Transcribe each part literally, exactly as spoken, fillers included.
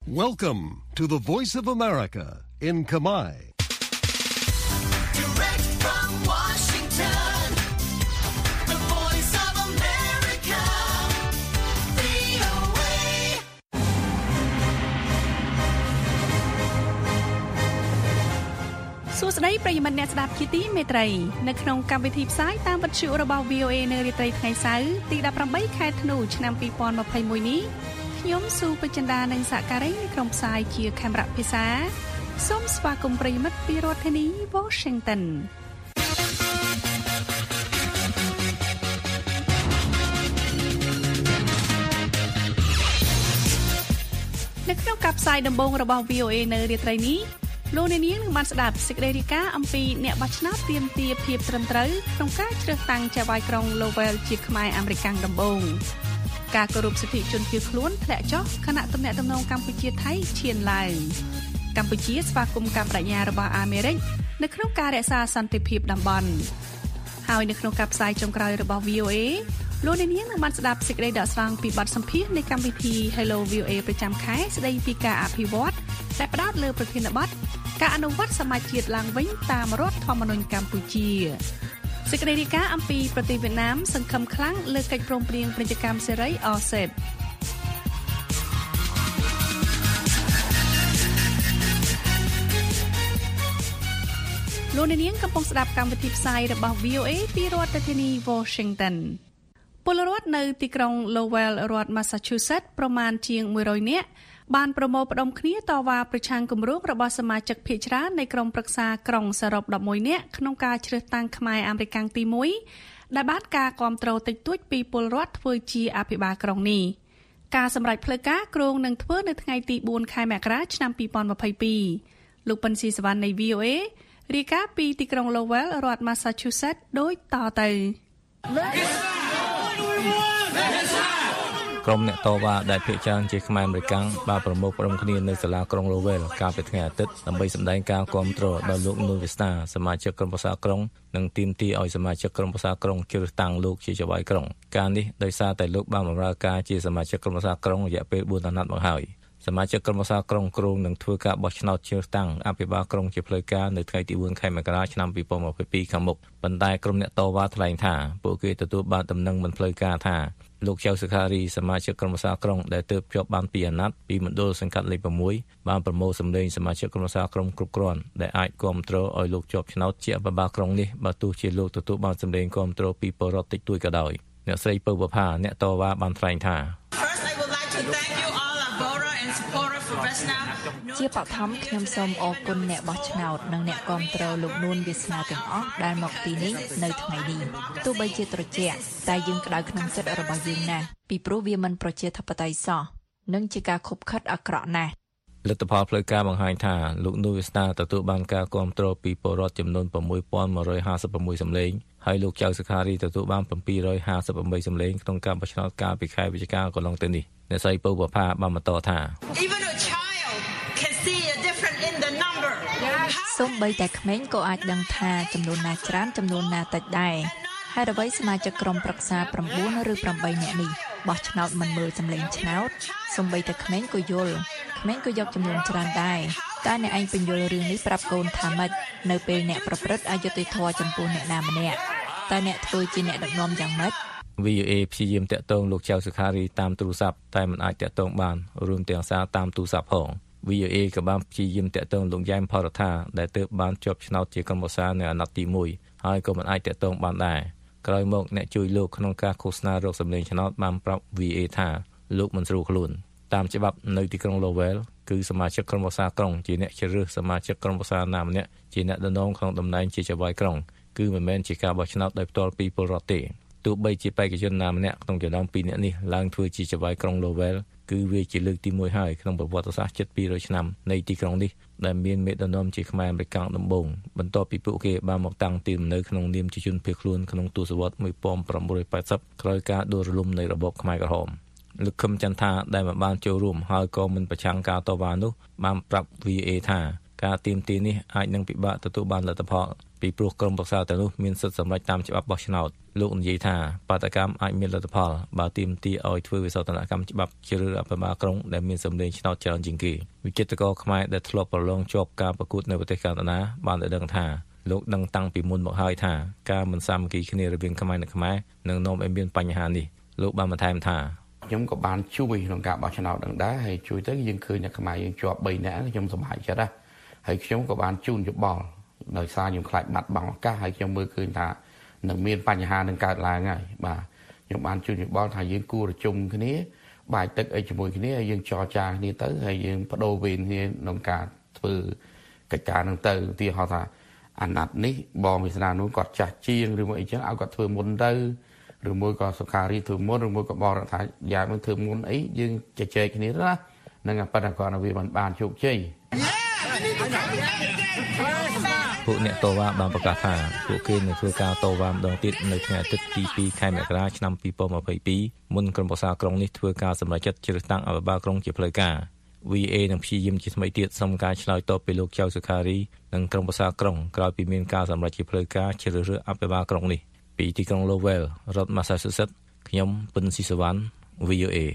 Welcome to the Voice of America in Kamai. Direct from Washington, the Voice of America, វី អូ เอសួស្តីប្រិយមិត្តអ្នកស្ដាប់ជាទីមេត្រីនៅក្នុងកម្មវិធីផ្សាយតាមវិទ្យុរបស់ វី អូ เอ នៅរាត្រីថ្ងៃសៅរ៍ទីដប់ប្រាំបីខែធ្នូឆ្នាំពីរពាន់ម្ភៃមួយនេះខ្ញុំស៊ូពេជ្រចិន្តានិងសហការីនៅក្នុងផ្សាយជាខេមរៈភាសាសូមស្វាគមន៍ប្រិយមិត្តពីរដ្ឋធានី Washington នៅក្នុងការផ្សាយដំបូងរបស់ វី អូ เอ នៅរាត្រីនេះលោកអ្នកនាងនឹងបានស្ដាប់សេចក្តីរាយការណ៍អំពីអ្នកបោះឆ្នោតទាមទារភាពត្រឹមត្រូវក្នុងការជ្រើសតាំងចៅហ្វាយក្រុង Lowell ជាខ្មែរអាមេរិកដំបូងការគោរពសិទ្ធិជនភៀសខ្លួនធ្លាក់ចុះខណៈទំនាក់ទំនងកម្ពុជាថៃឈានឡើងកម្ពុជាស្វាគមន៍ការបដិញ្ញារបស់អាមេរិកនៅក្នុងការរក្សាសន្តិភាពតំបន់ហើយនៅក្នុងការផ្សាយចុងក្រោយរបស់ វី អូ เอ លោកអ្នកនាងនឹងបានស្ដាប់សេចក្តីដកស្រង់ពីបទសម្ភាសន៍នៃកម្មវិធី Hello វី អូ เอ ប្រចាំខែស្ដីពីការអភិវឌ្ឍដែលផ្ដោតលើប្រធានបទការអនុវត្តសមាជជាតិឡើងវិញតាមរដ្ឋធម្មនុញ្ញកម្ពុជាសេចក្តីរាយការណ៍អំពីប្រទេសវៀតណាមសង្ឃឹមខ្លាំងលើកិច្ចព្រមព្រៀងពាណិជ្ជកម្មសេរី អ សេប លោកអ្នកនាងកំពុងស្ដាប់កម្មវិធីផ្សាយរបស់ វី អូ เอ ពីរដ្ឋធានី Washington ពលរដ្ឋនៅទីក្រុង Lowell រដ្ឋ Massachusetts ប្រមាណជាងមួយរយនាក់បានប្រមូលផ្ដុំគ្នាតវ៉ាប្រឆាំងគម្រោងរបស់សមាជិកភាគច្រើននៃក្រុមប្រឹក្សាក្រុងសរុបដប់មួយនាក់ក្នុងការជ្រើសតាំងខ្មែរអាមេរិកទីមួយដែលបានការគាំទ្រតិចតួចពីពលរដ្ឋធ្វើជាអភិបាលក្រុងនេះការសម្រេចផ្លូវការគ្រោងនឹងធ្វើនៅថ្ងៃទីបួនខែមករាឆ្នាំពីរពាន់ម្ភៃពីរលោកប៉ិនស៊ីសវណ្ណនៃ វី អូ เอ រាយការណ៍ពីទីក្រុង Lowell រដ្ឋ Massachusetts ដូចតទៅក្រុមអ្នកតវ៉ាដែលភាគច្រើនជាខ្មែរអាមេរិកបានប្រមូលផ្ដុំគ្នានៅសាលាក្រុង Lowell កាលពីថ្ងៃអាទិត្យដើម្បីសម្ដែងការគាំទ្រដល់លោកនូវីស្តាសមាជិកក្រុមប្រឹក្សាក្រុងនិងទាមទារឲ្យសមាជិកក្រុមប្រឹក្សាក្រុងជ្រើសតាំងលោកជាចៅហ្វាយក្រុងការនេះដោយសារតែលោកបានបម្រើការជាសមាជិកក្រុមប្រឹក្សាក្រុងរយៈពេលបួនអាណត្តិមកហើយសមាជិកក្រុមប្រឹក្សាក្រុងគ្រោងនឹងធ្វើការបោះឆ្នោតជ្រើសតាំងអភិបាលក្រុងជាផ្លូវការនៅថ្ងៃទីបួនខែមករាឆ្នាំពីរពាន់ម្ភៃពីរខាងមុខប៉ុន្តែក្រុមអ្នកតវ៉ាថ្លែងថាពួកគេទទួលបានដំណឹងមិនផ្លូវការថាលោកចៅសុខារីសមាជិកក្រុមប្រឹក្សាក្រុងដែលទើបជាប់បានពីរអាណត្តិពីមណ្ឌលសង្កាត់លេខ៦បានប្រមូលសម្លេងសមាជិកក្រុមប្រឹក្សាក្រុងគ្រប់គ្រាន់ដែលអាចគាំទ្រឲ្យលោកជាប់ឆ្នោតជាអភិបាលក្រុងនេះបើទោះជាលោកទទួលបានសម្លេងគាំទ្រពីពលរដ្ឋតិចតួចក៏ដោយអ្នកស្រីពៅបផាអ្នកតវ៉ាបានថ្លែងថាជាបឋមខ្ញុំសូមអរគុណអ្នកបោះឆ្នោតនិងអ្នកគាំទ្រលោកនួនវាសនាទាំងអស់ដែលមកទីនេះនៅថ្ងៃនេះទោះបីជាត្រជាក់តែយើងក្តៅក្នុងចិត្តរបស់យើងណាស់ពីព្រោះវាមិនប្រជាធិបតេយ្យសោះនិងជាការខុបខិតអាក្រក់ណាស់លទ្ធផលផ្លូវការបង្ហាញថាលោកនូវីស្តាទទួលបានការគាំទ្រពីពលរដ្ឋចំនួន៦ពាន់មួយរយហាសិបប្រាំសម្លេងហើយលោកចៅសុខារីទទួលបាន៧រយហាសិបប្រាំសម្លេងក្នុងការបោះឆ្នោតកាលពីខែវិច្ឆិកាកន្លងទៅនេះអ្នកស្រីពៅបផាបានបន្តថាសូម្បីតែក្មេងក៏អាចដឹងថាចំនួនណាច្រើនចំនួនណាតិចដែរហើយអ្វីសមាជិកក្រុមប្រឹក្សា៩ឬ៨នាក់នេះបោះឆ្នោតមិនមើលសម្លេងឆ្នោតសូម្បីតែក្មេងក៏យល់ក្មេងក៏យកចំនួនច្រើនដែរតែអ្នកឯងបញ្យល់រឿងនេះប្រាប់កូនថាម៉េចនៅពេលអ្នកប្រព្រឹត្តអយុត្តិធម៌ចំពោះអ្នកណាម្នាក់តែអ្នកធ្វើជាអ្នកដឹកនាំយ៉ាងម៉េចវី អូ เอ ព្យាយាមតាក់ទងលោកចៅសុខារីតាមទូរស័ព្ទតែមិនអាចតាក់ទងបានរួមទាំងសារតាមទូរស័ព្ទផង វី អូ เอ ក៏បានព្យាយាមតាក់ទងលោកយ៉ែមផរដ្ឋាដែលទើបបានជាប់ឆ្នោតជាក្រុមប្រឹក្សានៅអាណត្តិទីមួយហើយក៏មិនអាចតាក់ទងបានដែរក្រោយមកអ្នកជួយលោកក្នុងការឃោសនារកសម្លេងឆ្នោតបានប្រាប់ វី អូ เอ ថាលោកមិនស្រួលខ្លួនតាមច្បាប់នៅទីក្រុង Lowell គឺសមាជិកក្រុមប្រឹក្សាក្រុងជាអ្នកជ្រើសរើសសមាជិកក្រុមប្រឹក្សាណាម្នាក់ជាអ្នកដឹកនាំក្នុងតំណែងជាចៅហ្វាយក្រុងគឺមិនមែនជាការបោះឆ្នោតដោយផ្ទាល់ពីពលរដ្ឋទេទោះបីជាបេក្ខជនណាម្នាក់ក្នុងចំណោមពីរនាក់នេះឡើងធ្វើជាចៅហ្វាយក្រុង Lowell គឺវាជាលើកទីមួយហើយក្នុងប្រវត្តិសាស្ត្រជិតពីររយឆ្នាំនៃទីក្រុងនេះដែលមានមេដឹកនាំជាខ្មែរអាមេរិកដំបូងបន្ទាប់ពីពួកគេបានមកតាំងទីលំនៅក្នុងនាមជាជនភៀសខ្លួនក្នុងទសវត្សរ៍មួយពាន់ប្រាំមួយរយប៉ែតសិបក្រោយការដួលរលំនៃរបបខ្មែរក្រហមលោកខឹមចន្ទថាដែលបានចូលរួមហើយក៏មិនប្រឆាំងការតវ៉ានោះបានប្រាប់ វី អូ เอ ថាការទាមទារនេះអាចនឹងពិបាកទទួលបានលទ្ធផលពីព្រោះក្រុមប្រឹក្សាទាំងនោះមានសិទ្ធិសម្រេចតាមច្បាប់បោះឆ្នោតលោកនិយាយថាបាតកម្មអាចមានលទ្ធផលបើទាមទារឲ្យធ្វើវិសោធនកម្មច្បាប់ជ្រើសរើសអភិបាលក្រុងដែលមានសម្លេងឆ្នោតច្រើនជាងគេវិចិត្រករខ្មែរដែលធ្លាប់ប្រឡងជាប់ការប្រកួតនៅប្រទេសកាណាដាបានដឹងថាលោកដឹងតាំងពីមុនមកហើយថាការមិនសាមគ្គីគ្នារវាងខ្មែរនិងខ្មែរនឹងនាំឲ្យមានបញ្ហានេះលោកបានបន្ថែមថាខ្ញុំក៏បានជួយក្នុងការបោះឆ្នោតនឹងដែរហើយជួយទៅយើងឃើញថាខ្មែរយើងជាប់បីនាក់ខ្ញុំសប្បាយចិត្តណាហើយខ្ញុំក៏បានជូនយោបល់ដោយសារខ្ញុំខ្លាចបាត់បង់ឱកាសហើយខ្ញុំមើលឃើញថានឹងមានបញ្ហានឹងកើតឡើងហើយបាទខ្ញុំបានជូនយោបល់ថាយើងគួរប្រជុំគ្នាបាយទឹកអីជាមួយគ្នាហើយយើងចរចាគ្នាទៅហើយយើងបដូរវេនគ្នាក្នុងការធ្វើកិច្ចការនឹងទៅឧទាហរណ៍ថាអាណត្តិនេះបងវាសនានោះគាត់ចាស់ជាងឬមួយអីចឹងឲ្យគាត់ធ្វើមុនទៅឬមួយក៏សុខារីធ្វើមុនឬមួយក៏បរដ្ឋាយ៉ាមិនធ្វើមុនអីយើងជជែកគ្នាណានឹងប៉ុន្តែគាត់វាមិនបានជោគជ័យពួកអ្នកតវ៉ាបានប្រកាសថាពួកគេនឹងធ្វើការតវ៉ាម្ដងទៀតនៅថ្ងៃអាទិត្យទីពីរខែមករាឆ្នាំពីរពាន់ម្ភៃពីរមុនក្រុមប្រឹក្សាក្រុងនេះធ្វើការសម្រេចចិត្តជ្រើសតាំងអភិបាលក្រុងជាផ្លូវការ วี เอ នឹងព្យាយាមជាថ្មីទៀតសុំការឆ្លើយតបពីលោកចៅសុខារីនិងក្រុមប្រឹក្សាក្រុងក្រោយពីមានការសម្រេចជាផ្លូវការជ្រើសរើសអភិបាលក្រុងនេះពីទីក្រុង Lowell រដ្ឋ Massachusetts ខ្ញុំពិនស៊ីសវណ្ណ វី អូ เอ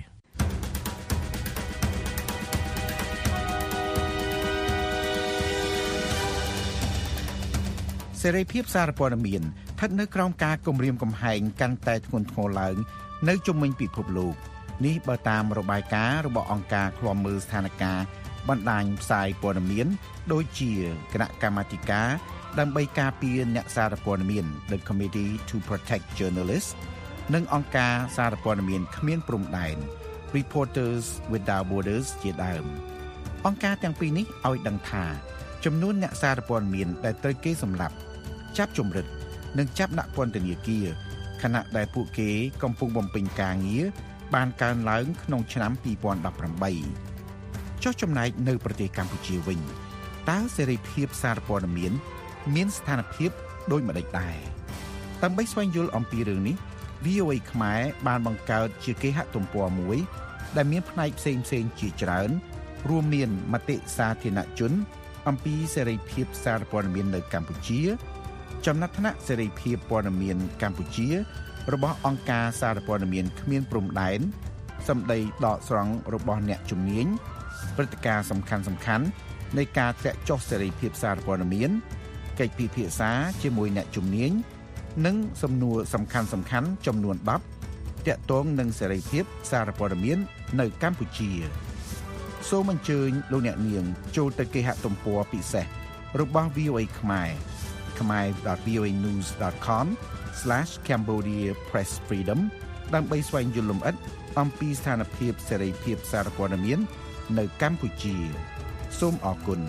សេរីភាពសារព័ត៌មានស្ថិតនៅក្រោមការគំរាមកំហែងកាន់តែធ្ងន់ធ្ងរឡើងនៅជុំវិញពិភពលោកនេះបើតាមរបាយការណ៍របស់អង្គការឃ្លាំមើលស្ថានភាពបណ្ដាញផ្សាយព័ត៌មានដូចជាគណៈកម្មាធិការដើម្បីការពារអ្នកសារព័ត៌មាន The Committee to Protect Journalists និងអង្គការសារព័ត៌មានគ្មានព្រំដែន Reporters Without Borders ជាដើមអង្គការទាំងពីរនេះឲ្យដឹងថាចំនួនអ្នកសារព័ត៌មានដែលត្រូវគេសម្លាប់ចាប់ជំរិតនិងចាប់ដាក់ពន្ធនាគារខណៈដែលពួកគេកំពុងបំពេញការងារបានកើនឡើងក្នុងឆ្នាំពីរពាន់ដប់ប្រាំបីចុះចំណែកនៅប្រទេសកម្ពុជាវិញតើសេរីភាពសារព័ត៌មានមានស្ថានភាពដូចម្តេចដែរដើម្បីស្វែងយល់អំពីរឿងនេះ វី អូ เอ ខ្មែរបានបង្កើតជាគេហទំព័រមួយដែលមានផ្នែកផ្សេងៗជាច្រើនរួមមានមតិសាធារណជនអំពីសេរីភាពសារព័ត៌មាននៅកម្ពុជាចំណាត់ថ្នាក់សេរីភាពព័ត៌មានកម្ពុជារបស់អង្គការសារព័ត៌មានគ្មានព្រំដែនសម្ដីដកស្រង់របស់អ្នកជំនាញព្រឹត្តិការណ៍សំខាន់ៗនៃការធ្លាក់ចុះសេរីភាពសារព័ត៌មានកិច្ចពិភាក្សាជាមួយអ្នកជំនាញនិងសំណួរសំខាន់ៗចំនួនដប់ទាក់ទងនឹងសេរីភាពសារព័ត៌មាននៅកម្ពុជាសូមអញ្ជើញលោកអ្នកនាងចូលទៅគេហទំព័រពិសេសរបស់ វី អូ เอ ខ្មែរ khmer dot v o a news dot com slash cambodia press freedom ដើម្បីស្វែងយល់លម្អិតអំពីស្ថានភាពសេរីភាពសារព័ត៌មាននៅកម្ពុជាសូមអរគុណ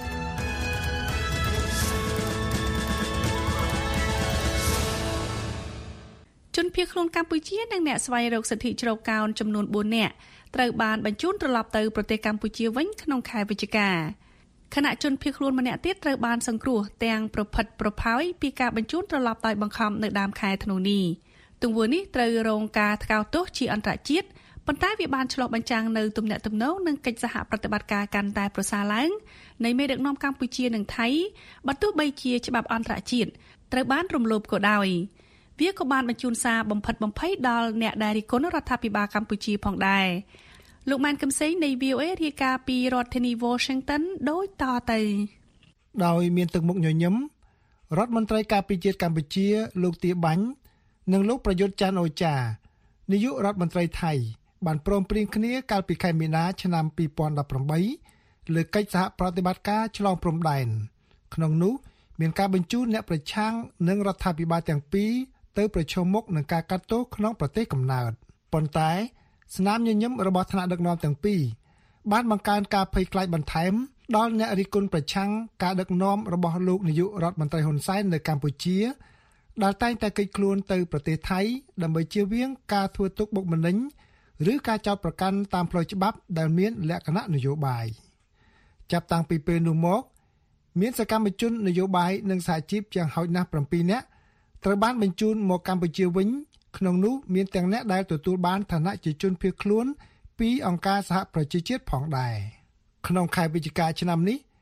ជនភៀសខ្លួនកម្ពុជានិងអ្នកស្វែងរកសិទ្ធិជ្រកកោនចំនួនបួននាក់ត្រូវបានបញ្ជូនត្រឡប់ទៅប្រទេសកម្ពុជាវិញក្នុងខែវិច្ឆិកាខណៈជនភៀសខ្លួនម្នាក់ទៀតត្រូវបានសង្គ្រោះទាំងប្រផិតប្រផោយពីការបញ្ជូនត្រឡប់ដោយបង្ខំនៅដើមខែធ្នូនេះទង្វើនេះត្រូវរងការថ្កោលទោសជាអន្តរជាតិប៉ុន្តែវាបានឆ្លុះបញ្ចាំងនៅទំនាក់ទំនងនិងកិច្ចសហប្រតិបត្តិការកាន់តែប្រសើរឡើងនៃមេដឹកនាំកម្ពុជានិងថៃបើទោះបីជាច្បាប់អន្តរជាតិត្រូវបានរំលោភក៏ដោយវាក៏បានបញ្ជូនសារបំផិតបំភ័យដល់អ្នកដែលរិះគន់រដ្ឋាភិបាលកម្ពុជាផងដែរលោកម៉ានកឹមសេងនៃ វី អូ เอ រាយការណ៍ពីរដ្ឋធានី Washington ដូចតទៅដោយមានទឹកមុខញញឹមរដ្ឋមន្ត្រីការពារជាតិកម្ពុជាលោកទាបាញ់និងលោកប្រយុទ្ធច័ន្ទអូចានាយករដ្ឋមន្ត្រីថៃបានព្រមព្រៀងគ្នាកាលពីខែមីនាឆ្នាំពីរពាន់ដប់ប្រាំបីលើកិច្ចសហប្រតិបត្តិការឆ្លងព្រំដែនក្នុងនោះមានការបញ្ជូនអ្នកប្រឆាំងនិងរដ្ឋាភិបាលទាំងពីរទៅប្រឈមមុខនឹងការកាត់ទោសក្នុងប្រទេសកំណើតប៉ុន្តែស្នាមញញឹមរបស់ថ្នាក់ដឹកនាំទាំងពីរបានបង្កើនការភ័យខ្លាចបន្ថែមដល់អ្នករិះគន់ប្រឆាំងការដឹកនាំរបស់លោកនាយករដ្ឋមន្ត្រីហ៊ុនសែននៅកម្ពុជាដែលតែងតែគេចខ្លួនទៅប្រទេសថៃដើម្បីជៀសវាងការធ្វើទុកបុកម្នេញឬការចោទប្រកាន់តាមផ្លូវច្បាប់ដែលមានលក្ខណៈនយោបាយចាប់តាំងពីពេលនោះមកមានសកម្មជននយោបាយនិងសហជីពយ៉ាងហោចណាស់ប្រាំពីរនាក់ត្រូវបានបញ្ជូនមកកម្ពុជាវិញក្នុងនោះមានទាំងអ្នកដែលទទួលបានឋានៈជាជនភៀសខ្លួនពីអង្គការសហប្រជាជាតិផងដែរក្នុងខែវិច្ឆិកាឆ្នាំនេះ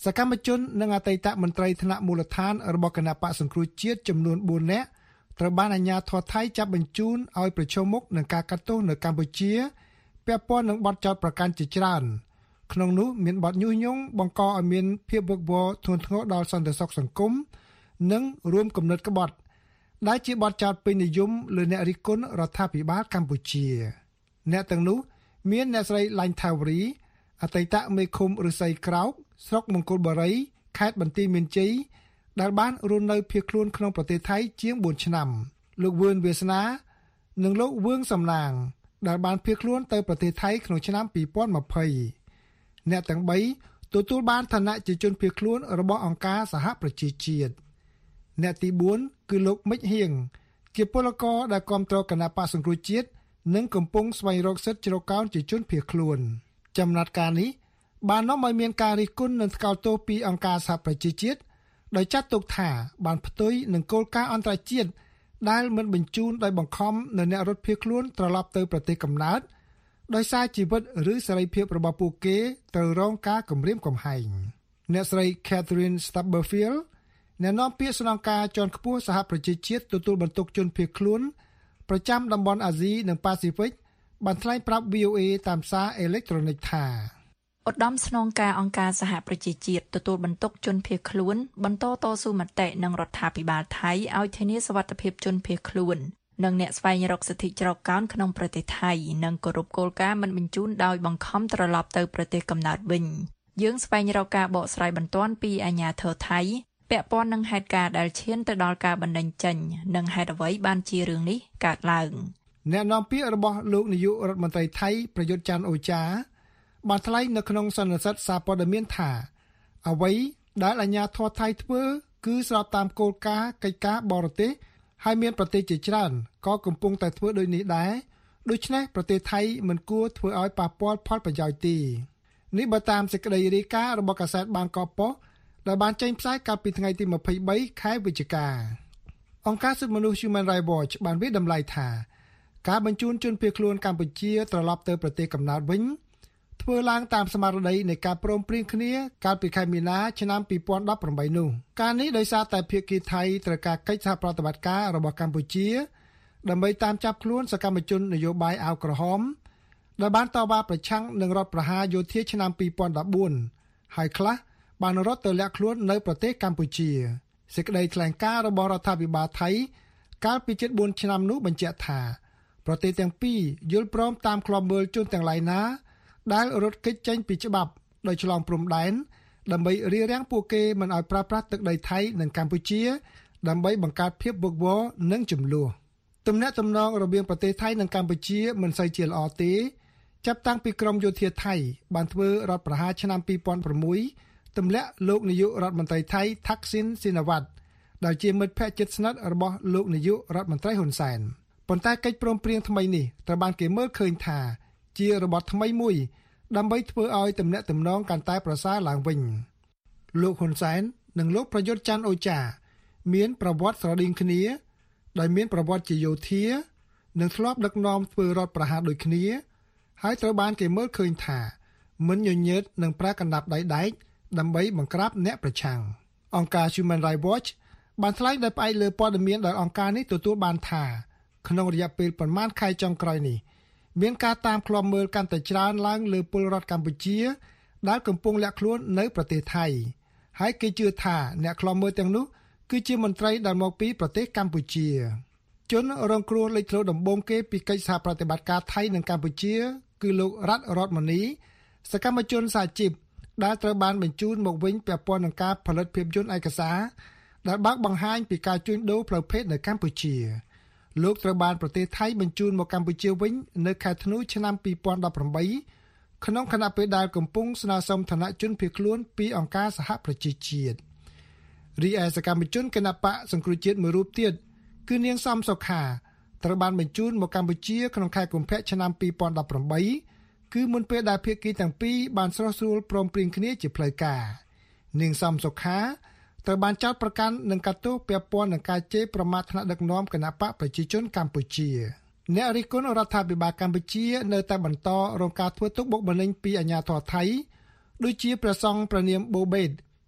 សកម្មជននិងអតីតមន្ត្រីថ្នាក់មូលដ្ឋានរបស់គណៈបកសង្គ្រោះជាតិចំនួនបួននាក់ត្រូវបានអាជ្ញាធរថៃចាប់បញ្ជូនឲ្យប្រឈមមុខនឹងការកាត់ទោសនៅកម្ពុជាពាក់ព័ន្ធនឹងបទចោទប្រកាន់ជាច្រើនក្នុងនោះមានបទញុះញង់បង្កឲ្យមានភាពវឹកវរធ្ងន់ធ្ងរដល់សន្តិសុខសង្គមនិងរួមគំនិតក្បត់ដែលជាបទចោទពេញនិយមលើអ្នករិះគន់រដ្ឋាភិបាលកម្ពុជាអ្នកទាំងនោះមានអ្នកស្រីឡាញ់ថាវរីអតីតមេឃុំឫស្សីក្រោកស្រុកមង្គលបុរីខេត្តបន្ទាយមានជ័យដែលបានរស់នៅភៀសខ្លួនក្នុងប្រទេសថៃជាងបួនឆ្នាំលោកវឿនវាសនានិងលោកវឿងសំណាងដែលបានភៀសខ្លួនទៅប្រទេសថៃក្នុងឆ្នាំពីរពាន់ម្ភៃអ្នកទាំងបីទទួលបានឋានៈជាជនភៀសខ្លួនរបស់អង្គការសហប្រជាជាតិអ្នកទីបួនគឺលោកមិចហៀងជាពលករដែលគាំទ្រគណៈបក្សសង្គ្រោះជាតិនិងកំពុងស្វែងរកសិទ្ធិជ្រកកោនជាជនភៀសខ្លួនចំណាត់ការនេះបាននាំឲ្យមានការរិះគន់និងថ្កោលទោសពីអង្គការសហប្រជាជាតិដោយចាត់ទុកថាបានផ្ទុយនឹងគោលការណ៍អន្តរជាតិដែលមិនបញ្ជូនដោយបង្ខំនៅអ្នករត់ភៀសខ្លួនត្រឡប់ទៅប្រទេសកំណើតដោយសារជីវិតឬសេរីភាពរបស់ពួកគេត្រូវរងការគំរាមកំហែងអ្នកស្រី Catherine Stubberfield អ្នកនាំពាក្យស្នងការជាន់ខ្ពស់សហប្រជាជាតិទទួលបន្ទុកជនភៀសខ្លួនប្រចាំតំបន់អាស៊ីនិងប៉ាស៊ីហ្វិកបានថ្លែងប្រាប់ វី អូ អេ តាមសារអេឡិចត្រូនិកថាឧត្តមស្នងការអង្គការសហប្រជាជាតិទទួលបន្ទុកជនភៀសខ្លួនបន្តតស៊ូមតិនឹងរដ្ឋាភិបាលថៃឲ្យធានាសុវត្ថិភាពជនភៀសខ្លួននិងអ្នកស្វែងរកសិទ្ធិជ្រកកោនក្នុងប្រទេសថៃនិងគោរពគោលការណ៍មិនបញ្ជូនដោយបង្ខំត្រឡប់ទៅប្រទេសកំណើតវិញយើងស្វែងរកការបកស្រាយបន្ទាន់ពីអាជ្ញាធរថៃពាក់ព័ន្ធនឹងហេតុការណ៍ដែលឈានទៅដល់ការបណ្តេញចេញនិងហេតុអ្វីបានជារឿងនេះកើតឡើងអ្នកនាំពាក្យរបស់លោកនាយករដ្ឋមន្ត្រីថៃប្រយុទ្ធច័ន្ទអូចាបានថ្លែងនៅក្នុងសន្និសីទសារព័ត៌មានថាអ្វីដែលអាជ្ញាធរថៃធ្វើគឺស្របតាមគោលការណ៍កិច្ចការបរទេសហើយមានប្រទេសជាច្រើនក៏កំពុងតែធ្វើដូចនេះដែរដូច្នេះប្រទេសថៃមិនគួរធ្វើឲ្យប៉ះពាល់ផលប្រយោជន៍ទេនេះបើតាមសេចក្តីរាយការណ៍របស់កាសែតបាងកកប៉ុស្តិ៍ដែលបានចេញផ្សាយកាលពីថ្ងៃទីម្ភៃបីខែវិច្ឆិកាអង្គការសិទ្ធិមនុស្ស Human Rights Watch បានវិតម្លៃថាការបញ្ជូនជនភៀសខ្លួនកម្ពុជាត្រឡប់ទៅប្រទេសកំណើតវិញធ្វើឡើងតាមស្មារតីនៃការព្រមព្រៀងគ្នាកាលពីខែមីនាឆ្នាំពីរពាន់ដប់ប្រាំបីនោះការនេះដោយសារតែភាគីថៃត្រូវការកិច្ចសហប្រតិបត្តិការរបស់កម្ពុជាដើម្បីតាមចាប់ខ្លួនសកម្មជននយោបាយអាវក្រហមដែលបានតវ៉ាប្រឆាំងនឹងរដ្ឋប្រហារយោធាឆ្នាំពីរពាន់ដប់បួនហើយខ្លះបានរត់ទៅលាក់ខ្លួននៅប្រទេសកម្ពុជាសេចក្តីថ្លែងការណ៍របស់រដ្ឋាភិបាលថៃកាលពីជិតបួនឆ្នាំនោះបញ្ជាក់ថាប្រទេសទាំងពីរយល់ព្រមតាមឃ្លាំមើលជនទាំងឡាយណាដែលរត់គេចចេញពីច្បាប់ដោយឆ្លងព្រំដែនដើម្បីរារាំងពួកគេមិនឲ្យប្រើប្រាស់ទឹកដីថៃនិងកម្ពុជាដើម្បីបង្កើតភាពវឹកវរនិងជម្លោះទំនាក់ទំនងរវាងប្រទេសថៃនិងកម្ពុជាមិនសូវជាល្អទេចាប់តាំងពីក្រមយោធាថៃបានធ្វើរដ្ឋប្រហារឆ្នាំពីរពាន់ប្រាំមួយទម្លាក់លោកនាយករដ្ឋមន្ត្រីថៃ Thaksin Shinawatra ដែលជាមិត្តភក្តិជិតស្និទ្ធរបស់លោកនាយករដ្ឋមន្ត្រីហ៊ុនសែនប៉ុន្តែកិច្ចព្រមព្រៀងថ្មីនេះត្រូវបានគេមើលឃើញថាជារបបថ្មីមួយដើម្បីធ្វើឲ្យទំនាក់ទំនងកាន់តែប្រសើរឡើងវិញលោកហ៊ុនសែននិងលោកប្រយុទ្ធច័ន្ទអូចាមានប្រវត្តិស្រដៀងគ្នាដោយមានប្រវត្តិជាយោធានិងធ្លាប់ដឹកនាំធ្វើរដ្ឋប្រហារដូចគ្នាហើយត្រូវបានគេមើលឃើញថាមិនញញើតនឹងប្រើកណ្ដាប់ដៃដែកដើម្បីបង្ក្រាបអ្នកប្រឆាំងអង្គការ Human Rights Watch បានថ្លែងដោយផ្អែកលើព័ត៌មានដែលអង្គការនេះទទួលបានថាក្នុងរយៈពេលប្រមាណខែចុងក្រោយនេះមានការតាមឃ្លាំមើលកាន់តែច្រើនឡើងលើពលរដ្ឋកម្ពុជាដែលកំពុងលាក់ខ្លួននៅប្រទេសថៃហើយគេជឿថាអ្នកឃ្លាំមើលទាំងនោះគឺជាមន្ត្រីដែលមកពីប្រទេសកម្ពុជាជនរងគ្រោះលេចធ្លោដំបូងគេពីកិច្ចសហប្រតិបត្តិការថៃនិងកម្ពុជាគឺលោករតរតមនីសកម្មជនសហជីពដែលត្រូវបានបញ្ជូនមកវិញពាក់ព័ន្ធនឹងការផលិតភាពយន្តឯកសារដែលបើកបង្ហាញពីការជួញដូរផ្លូវភេទនៅកម្ពុជាលោកត្រូវបានប្រទេសថៃបញ្ជូនមកកម្ពុជាវិញនៅខែធ្នូឆ្នាំពីរពាន់ដប់ប្រាំបីក្នុងខណៈពេលដែលកំពុងស្នើសុំឋានៈជនភៀសខ្លួនពីអង្គការសហប្រជាជាតិរីឯសកម្មជនគណបកសង្គ្រោះជាតិមួយរូបទៀតគឺនាងសំសុខាត្រូវបានបញ្ជូនមកកម្ពុជាក្នុងខែកុម្ភៈឆ្នាំពីរពាន់ដប់ប្រាំបីគឺមុនពេលដែលភាគីទាំងពីរបានស្រោះស្រួលព្រមព្រៀងគ្នាជាផ្លូវការនាងសំសុខាត្រូវបានចោទប្រកាន់នឹងកាត់ទោសពាក់ព័ន្ធនឹងការជេរប្រមាថថ្នាក់ដឹកនាំគណបកប្រជាជនកម្ពុជាអ្នករិះគន់រដ្ឋាភិបាលកម្ពុជានៅតែបន្តរងការធ្វើទុកបុកម្នេញពីអាជ្ញាធរថៃដូចជាព្រះសង្ឃព្រះនាមបូបេត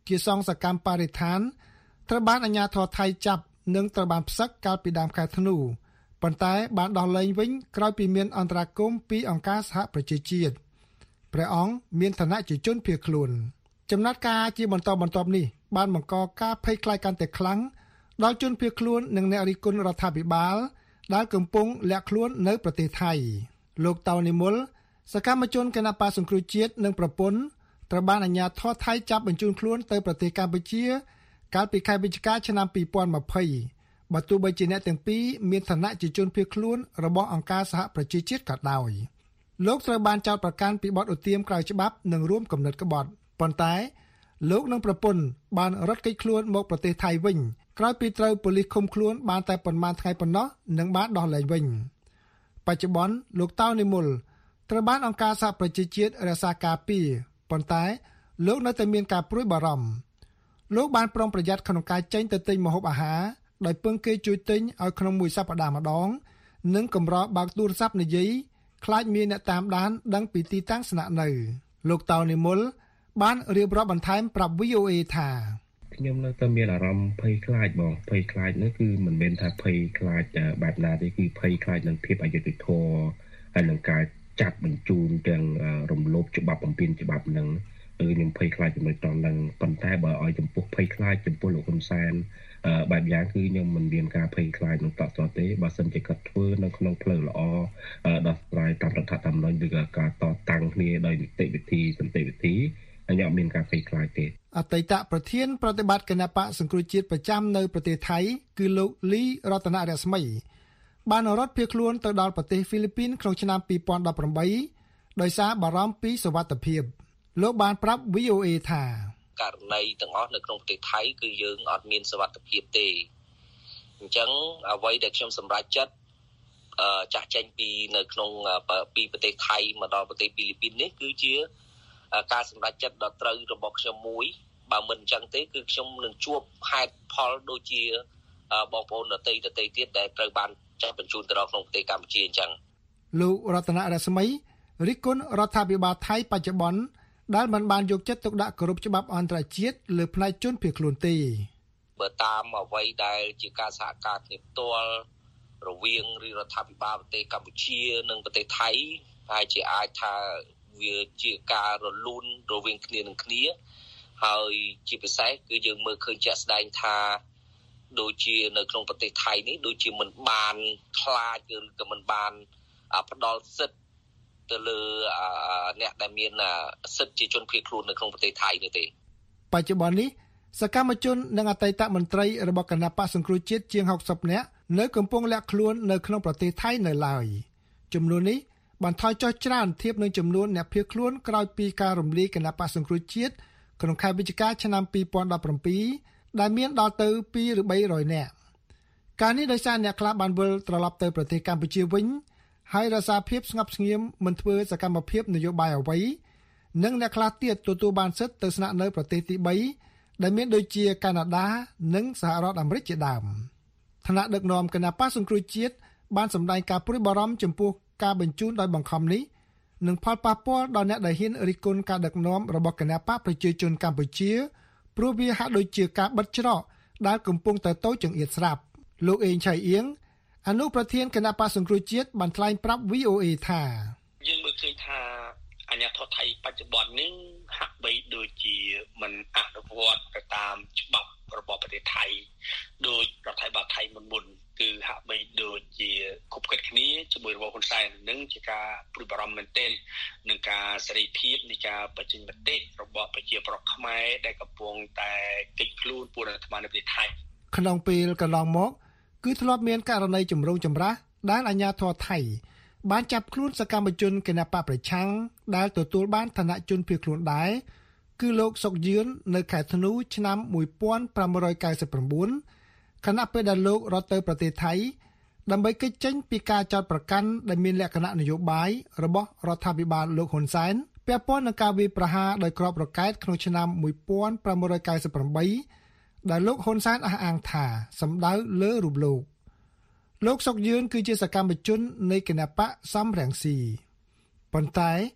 ជាសង្ឃសកម្មបរិស្ថានត្រូវបានអាជ្ញាធរថៃចាប់និងត្រូវបានផ្សឹកកាលពីដើមខែធ្នូប៉ុន្តែបានដោះលែងវិញក្រោយពីមានអន្តរាគមន៍ពីអង្គការសហប្រជាជាតិព្រះអង្គមានឋានៈជាជនភៀសខ្លួនចំណាត់ការជាបន្តបន្ទាប់នេះបានបង្កការភ័យខ្លាចកាន់តែខ្លាំងដល់ជនភៀសខ្លួននិងអ្នករិះគន់រដ្ឋាភិបាលដែលកំពុងលាក់ខ្លួននៅប្រទេសថៃលោកតៅនិមលសកម្មជនគណបក្សសង្គ្រោះជាតិនិងប្រពន្ធត្រូវបានអាជ្ញាធរថៃចាប់បញ្ជូនខ្លួនទៅប្រទេសកម្ពុជាកាលពីខែវិច្ឆិកាឆ្នាំពីរពាន់ยี่สิบបើទោះបីជាអ្នកទាំងពីរមានឋានៈជាជនភៀសខ្លួនរបស់អង្គការសហប្រជាជាតិក៏ដោយលោកត្រូវបានចោទប្រកាន់ពីបទឧទាមក្រៅច្បាប់និងរួមគំនិតក្បត់ប៉ុន្តែលោកនិងប្រពន្ធបានរត់គេចខ្លួនមកប្រទេសថៃវិញក្រោយពីត្រូវប៉ូលីសឃុំខ្លួនបានតែប៉ុន្មានថ្ងៃប៉ុណ្ណោះនិងបានដោះលែងវិញបច្ចុប្បន្នលោកតៅនិមលត្រូវបានអង្គការសហប្រជាជាតិរក្សាការពារប៉ុន្តែលោកនៅតែមានការព្រួយបារម្ភលោកបានប្រុងប្រយ័ត្នក្នុងការចេញទៅទិញម្ហូបអាហារដោយពឹងគេជួយទិញឲ្យក្នុងមួយសប្តាហ៍ម្ដងនិងកម្របើកទូរស័ព្ទនិយាយខ្លាចមានអ្នកតាមដានដឹងពីទីតាំងស្នាក់នៅលោកតៅនិមលបានរៀបរាប់បន្ថែមប្រាប់ វី អូ អេ ថាខ្ញុំនៅតែមានអារម្មណ៍ភ័យខ្លាចបងភ័យខ្លាចនោះគឺមិនមែនថាភ័យខ្លាចបែបណាទេគឺភ័យខ្លាចនឹងភាពអយុត្តិធម៌ហើយនឹងការចាត់បញ្ជូនទាំងរំលោភច្បាប់បំពានច្បាប់នឹងគឺខ្ញុំភ័យខ្លាចចំណុចត្រង់ហ្នឹងប៉ុន្តែបើឲ្យចំពោះភ័យខ្លាចចំពោះលោកហ៊ុនសែនបែបយ៉ាងគឺខ្ញុំមិនមានការភ័យខ្លាចនឹងតតទេបើសិនជាគាត់ធ្វើនៅក្នុងផ្លូវល្អដោះស្រាយតាមរដ្ឋធម្មនុញ្ញឬក៏ការតតាំងគ្នាដោយនីតិវិធីសន្តិវិធីខ្ញុំអត់មានការភ័យខ្លាចទេអតីតប្រធានប្រតិបត្តិគណបក្សសង្គ្រោះជាតិប្រចាំនៅប្រទេសថៃគឺលោកលីរតនរស្មីបានរត់ភៀសខ្លួនទៅដល់ប្រទេសហ្វីលីពីនក្នុងឆ្នាំពីរពាន់ដប់ប្រាំបីដោយសារបារម្ភពីសុវត្ថិភាពលោកបានប្រាប់ វី អូ អេ ថាករណីទាំងអស់នៅក្នុងប្រទេសថៃគឺយើងអត់មានសុវត្ថិភាពទេអញ្ចឹងអ្វីដែលខ្ញុំសម្រេចចិត្តអឺចាក់ចែងពីនៅក្នុងពីប្រទេសថៃមកដល់ប្រទេសហ្វីលីពីននេះគឺជាការសម្រេចចិត្តដ៏ត្រូវរបស់ខ្ញុំមួយបើមិនអញ្ចឹងទេគឺខ្ញុំនឹងជួបហេតុផលដូចជាបងប្អូនដទៃដទៃទៀតដែលត្រូវបានចាត់បញ្ជូនទៅដល់ក្នុងប្រទេសកម្ពុជាអញ្ចឹងលោករតនរស្មីរិះគន់រដ្ឋាភិបាលថៃបច្ចុប្បន្នដែលមិនបានយកចិត្តទុកដាក់គោរពច្បាប់អន្តរជាតិលើផ្នែកជនភៀសខ្លួនទេបើតាមអ្វីដែលជាការសហការគ្នាផ្ទាល់រវាងរដ្ឋាភិបាលប្រទេសកម្ពុជានិងប្រទេសថៃហើយជាអាចថាវាជាការរលូនរវាងគ្នានឹងគ្នាហើយជាពិសេសគឺយើងមើលឃើញជាក់ស្ដែងថាដូចជានៅក្នុងប្រទេសថៃនេះដូចជាមិនបានខ្លាចឬក៏មិនបានផ្ដល់សិទ្ធិទៅលើអ្នកដែលមានសិទ្ធិជាជនភៀសខ្លួននៅក្នុងប្រទេសថៃនេះទេបច្ចុប្បន្ននេះសកម្មជននិងអតីតមន្ត្រីរបស់គណបក្សសង្គ្រោះជាតិជាងហុកសិបនាក់នៅកំពុងលាក់ខ្លួននៅក្នុងប្រទេសថៃនៅឡើយចំនួននេះបានថយចុះច្រើនធៀបនឹងចំនួនអ្នកភៀសខ្លួនក្រោយពីការរំលាយគណបក្សសង្គ្រោះជាតិក្នុងខែវិច្ឆិកាឆ្នាំពីរពាន់ដប់ប្រាំពីរដែលមានដល់ទៅពីរឬបីរយនាក់ការនេះដោយសារអ្នកខ្លះបានវិលត្រឡប់ទៅប្រទេសកម្ពុជាវិញហើយរក្សាភាពស្ងប់ស្ងៀមមិនធ្វើសកម្មភាពនយោបាយអ្វីនិងអ្នកខ្លះទៀតទទួលបានសិទ្ធិទៅស្នាក់នៅប្រទេសទីបីដែលមានដូចជាកាណាដានិងសហរដ្ឋអាមេរិកជាដើមឋានៈដឹកនាំគណបក្សសង្គ្រោះជាតិបានសម្ដែងការព្រួយបារម្ភចំពោះការបញ្ជូនដោយបង្ខំនេះនឹងផលប៉ះពាល់ដល់អ្នកដែលហ៊ានរិះគន់ការដឹកនាំរបស់គណបក្សប្រជាជនកម្ពុជាព្រោះវាហាក់ដូចជាការបិទច្រកដែលកំពុងតែតូចចង្អៀតស្រាប់លោកអេងឆៃអៀងអនុប្រធានគណបក្សសង្គ្រោះជាតិបានថ្លែងប្រាប់ វី អូ អេ ថាយើងមើលឃើញថាអាញាធរថៃបច្ចុប្បន្ននេះហាក់បីដូចជាមិនអនុវត្តទៅតាមច្បាប់របស់ប្រទេសថៃដោយរដ្ឋាភិបាលថៃមុនមុនគឺហាក់បីដូចជាគប់គិតគ្នាជាមួយរបស់ហ៊ុនសែននឹងជាការព្រួយបារម្ភមែនទែននឹងការសេរីភាពនៃការបញ្ចេញមតិរបស់ប្រជាប្រដ្ឋខ្មែរដែលកំពុងតែគេចខ្លួនពួករដ្ឋាភិបាលនៅប្រទេសថៃក្នុងពេលកន្លងមកគឺធ្លាប់មានករណីចម្រូងចម្រាសដែលអាជ្ញាធរថៃបានចាប់ខ្លួនសកម្មជនគណបក្សប្រឆាំងដែលទទួលបានឋានៈជនភៀសខ្លួនដែរគឺលោកសុកយឿននៅខែធ្នូឆ្នាំmột nghìn tám trăm chín mươi chínខណៈពេលដែលលោករត់ទៅប្រទេសថៃដើម្បីគេចចេញពីការចោទប្រកាន់ដែលមានលក្ខណៈនយោបាយរបស់រដ្ឋាភិបាលលោកហ៊ុនសែនពាក់ព័ន្ធនឹងការវាយប្រហារដោយគ្រាប់រ៉ុកែតក្នុងឆ្នាំmột nghìn tám trăm chín mươi támដែលលោកហ៊ុនសែនអះអាងថាសម្ដៅលើរូបលោកលោកសុកយឿនគឺជាសកម្មជននៃគណបក្សសំរងស៊ីប៉ុន្តែ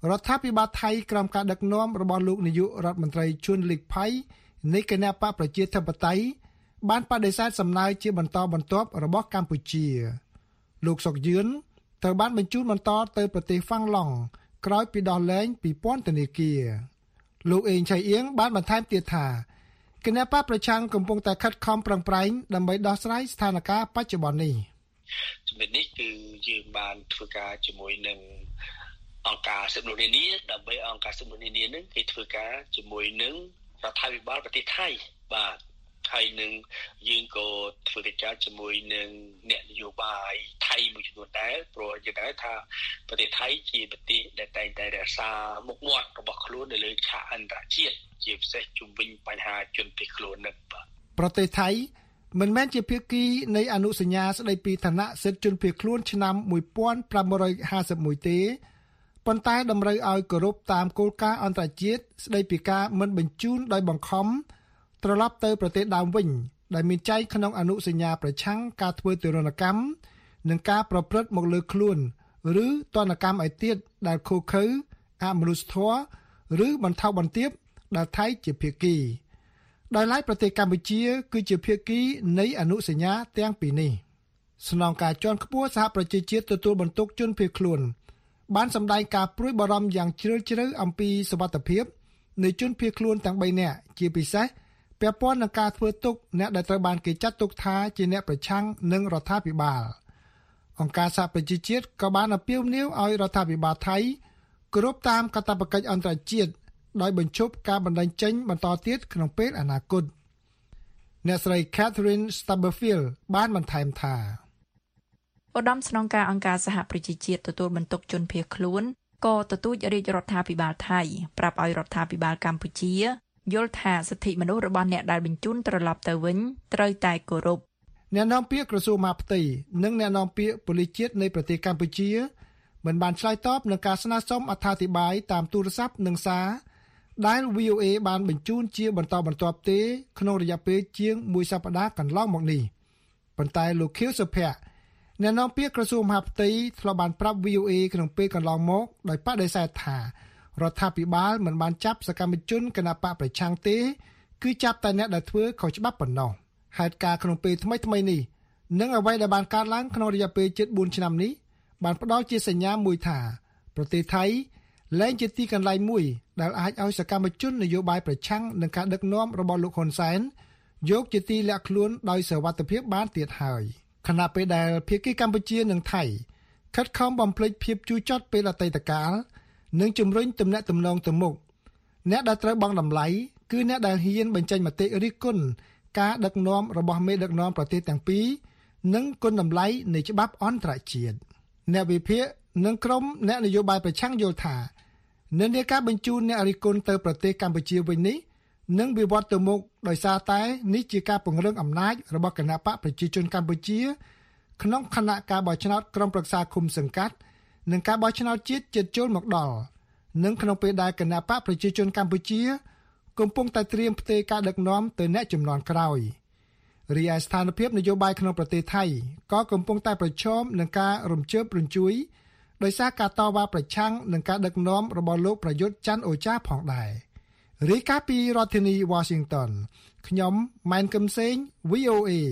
រដ្ឋាភិបាលថៃក្រោមការដឹកនាំរបស់លោកនាយករដ្ឋមន្ត្រីជួនលីកផៃនៃគណៈបកប្រជាធិបតេយ្យបានបដិសេធសំណើជាបន្តបន្ទាប់របស់កម្ពុជាលោកសុកយឿនត្រូវបានបញ្ជូនបន្តទៅប្រទេសហ្វាំងឡង់ក្រោយពីដោះលែងពីពន្ធនាគារលោកអេងឆៃអៀងបានបន្ថែមទៀតថាគណៈបកប្រឆាំងកំពុងតែខិតខំប្រឹងប្រែងដើម្បីដោះស្រាយស្ថានភាពបច្ចុប្បន្ននេះជំនិតនេះគឺយើងបានធ្វើការជាមួយនឹងអង្គការសិទ្ធិមនុស្សនានាដើម្បីអង្គការសិទ្ធិមនុស្សនានានឹងគេធ្វើការជាមួយនឹងរដ្ឋាភិបាលប្រទេសថៃបាទហើយនឹងយើងក៏ធ្វើកិច្ចការជាមួយនឹងអ្នកនយោបាយថៃមួយចំនួនដែរព្រោះយើងដឹងថាប្រទេសថៃជាប្រទេសដែលតែងតែរក្សាមុខមាត់របស់ខ្លួននៅលើឆាកអន្តរជាតិជាពិសេសជុំវិញបញ្ហាជនភៀសខ្លួននេះបាទប្រទេសថៃមិនមែនជាភាគីនៃអនុសញ្ញាស្តីពីឋានៈសិទ្ធិជនភៀសខ្លួនឆ្នាំmột nghìn tám trăm hai mươi mốtទេប៉ុន្តែតម្រូវឲ្យគោរពតាមគោលការណ៍អន្តរជាតិស្តីពីការមិនបញ្ជូនដោយបង្ខំត្រឡប់ទៅប្រទេសដើមវិញដែលមានចែងក្នុងអនុសញ្ញាប្រឆាំងការធ្វើទរណកម្មនិងការប្រព្រឹត្តមកលើខ្លួនឬទណ្ឌកម្មឯទៀតដែលខុសខើអមនុស្សធម៌ឬបន្ថោបន្ទាបដែលថៃជាភាគីដោយឡែកប្រទេសកម្ពុជាគឺជាភាគីនៃអនុសញ្ញាទាំងពីរនេះស្នងការជាន់ខ្ពស់សហប្រជាជាតិទទួលបន្ទុកជនភៀសខ្លួនបានសម្ដែងការព្រួយបារម្ភយ៉ាងជ្រាលជ្រៅអំពីសុវត្ថិភាពនៃជនភៀសខ្លួនទាំងបីនាក់ជាពិសេសពាក់ព័ន្ធនឹងការធ្វើទុកអ្នកដែលត្រូវបានគេចាត់ទុកថាជាអ្នកប្រឆាំងនឹងរដ្ឋាភិបាលអង្គការសហប្រជាជាតិក៏បានអំពាវនាវឲ្យរដ្ឋាភិបាលថៃគោរពតាមកាតព្វកិច្ចអន្តរជាតិដោយបញ្ឈប់ការបណ្តេញចេញបន្តទៀតក្នុងពេលអនាគតអ្នកស្រី Catherine Stabberfield បានបន្ថែមថាឧត្តមស្នងការអង្គការសហប្រជាជាតិទទួលបន្ទុកជនភៀសខ្លួនក៏ទទូចរាជរដ្ឋាភិបាលថៃប្រាប់ឲ្យរដ្ឋាភិបាលកម្ពុជាយល់ថាសិទ្ធិមនុស្សរបស់អ្នកដែលបញ្ជូនត្រឡប់ទៅវិញត្រូវតែគោរពអ្នកនាំពាក្យក្រសួងមហាផ្ទៃនិងអ្នកនាំពាក្យប៉ូលីសជាតិនៃប្រទេសកម្ពុជាមិនបានឆ្លើយតបនឹងការស្នើសុំអត្ថាធិប្បាយតាមទូរស័ព្ទនិងសារដែល វី អូ អេ បានបញ្ជូនជាបន្តបន្ទាប់ទេក្នុងរយៈពេលជាងមួយសប្តាហ៍កន្លងមកនេះប៉ុន្តែលោកខៀវសុភ័ក្រអ្នកនាំពាក្យក្រសួងមហាផ្ទៃធ្លាប់បានប្រាប់ វី អូ អេ ក្នុងពេលកន្លងមកដោយបដិសេធថារដ្ឋាភិបាលមិនបានចាប់សកម្មជនគណបកប្រឆាំងទេគឺចាប់តែអ្នកដែលធ្វើខុសច្បាប់ប៉ុណ្ណោះហេតុការណ៍ក្នុងពេលថ្មីថ្មីនេះនិងអ្វីដែលបានកើតឡើងក្នុងរយៈពេលជិតបួនឆ្នាំនេះបានផ្ដល់ជាសញ្ញាមួយថាប្រទេសថៃលែងជាទីកន្លែងមួយដែលអាចឲ្យសកម្មជននយោបាយប្រឆាំងនឹងការដឹកនាំរបស់លោកហ៊ុនសែនយកជាទីលាក់ខ្លួនដោយសុវត្ថិភាពបានទៀតហើយខណៈពេលដែលភាគីកម្ពុជានិងថៃខិតខំបំភ្លេចភាពជូរចត់ពេលអតីតកាលនិងជំរុញទំនាក់ទំនងទៅមុខអ្នកដែលត្រូវបង់តម្លៃគឺអ្នកដែលហ៊ានបញ្ចេញមតិរិះគន់ការដឹកនាំរបស់មេដឹកនាំប្រទេសទាំងពីរនិងគុណតម្លៃនៃច្បាប់អន្តរជាតិអ្នកវិភាគនិងក្រុមអ្នកនយោបាយប្រឆាំងយល់ថានិន្នាការបញ្ជូនអ្នករិះគន់ទៅប្រទេសកម្ពុជាវិញនេះនឹងវិវត្តទៅមុខដោយសារតែនេះជាការពង្រឹងអំណាចរបស់គណបកប្រជាជនកម្ពុជាក្នុងគណៈការបោះឆ្នោតក្រុមប្រឹក្សាឃុំសង្កាត់និងការបោះឆ្នោតជាតិជិតចូលមកដល់និងក្នុងពេលដែលគណបកប្រជាជនកម្ពុជាកំពុងតែត្រៀមផ្ទេរការដឹកនាំទៅអ្នកជំនាន់ក្រោយរីឯស្ថានភាពនយោបាយក្នុងប្រទេសថៃក៏កំពុងតែប្រឈមនឹងការរំជើបរំជួយដោយសារការតវ៉ាប្រឆាំងនឹងការដឹកនាំរបស់លោកប្រយុទ្ធច័ន្ទអូចាផងដែររាយការណ៍ពីរដ្ឋធានី Washington ខ្ញុំម៉ែនកឹមសេង វី អូ អេ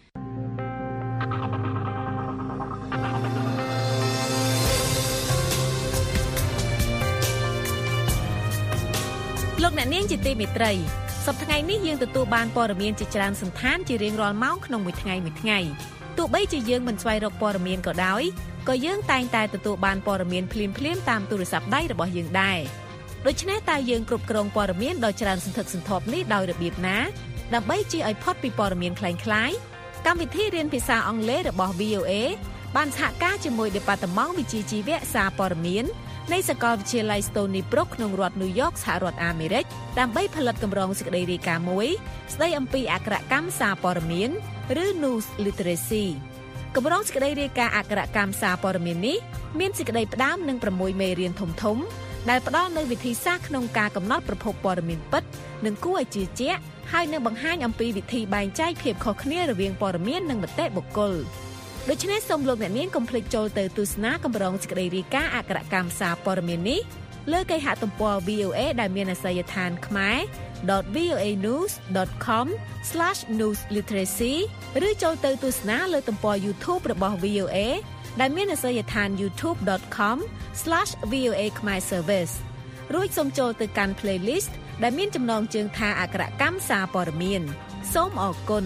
លោកអ្នកនាងជាទីមេត្រីសប្តាហ៍នេះយើងទទួលបានព័ត៌មានជាច្រើនសន្តានជារៀងរាល់ម៉ោងក្នុងមួយថ្ងៃមួយថ្ងៃទោះបីជាយើងមិនស្វែងរកព័ត៌មានក៏ដោយក៏យើងតែងតែទទួលបានព័ត៌មានភ្លាមៗតាមទូរស័ព្ទដៃរបស់យើងដែរដូច្នេះតើយើងគ្រប់គ្រងព័ត៌មានដ៏ច្រើនសន្ធឹកសន្ធាប់នេះដោយរបៀបណាដើម្បីជៀសឲ្យផុតពីព័ត៌មានคล้ายៗកម្មវិធីរៀនភាសាអង់គ្លេសរបស់ វី អូ អេ បានសហការជាមួយ Department វិជ្ជាជីវៈសារព័ត៌មាននៃសាកលវិទ្យាល័យ Stony Brook ក្នុងរដ្ឋ New York សហរដ្ឋអាមេរិកដើម្បីផលិតកម្រងសេចក្តីរាយការណ៍មួយស្តីអំពីអក្ខរកម្មសារព័ត៌មានឬ News Literacy កម្រងសេចក្តីរាយការណ៍អក្ខរកម្មសារព័ត៌មាននេះមានសេចក្តីផ្ដើមនឹងប្រាំមួយមេរៀនធំធំដែលផ្ដល់នូវវិធីសាស្ត្រក្នុងការកំណត់ប្រភពព័ត៌មានពិតនិងគួរឲ្យជឿជាក់ហើយនឹងបង្ហាញអំពីវិធីបែងចែកភាពខុសគ្នារវាងព័ត៌មាននិងមតិបុគ្គលដូច្នេះសូមលោកអ្នកនាងកុំភ្លេចចូលទៅទស្សនាកម្រងសេចក្តីរាយការណ៍អក្ខរកម្មសារព័ត៌មាននេះលើគេហទំព័រ វី អូ เอ ដែលមានអាសយដ្ឋាន ខ្មែរ ដត វី អូ เอ និវส์ ដត ខម ស្លាស ញូស លីធរេស៊ី ឬចូលទៅទស្សនាលើទំព័រ YouTube របស់ វី អូ เอ ដែលមានអាសយដ្ឋាន ยูทูบ ដត ខម ស្លាស វី អូ เอ ខ្មែរ Service រួចសូមចូលទៅកាន់ playlist ដែលមានចំណងជើងថាអក្ខរកម្មសារព័ត៌មានសូមអរគុណ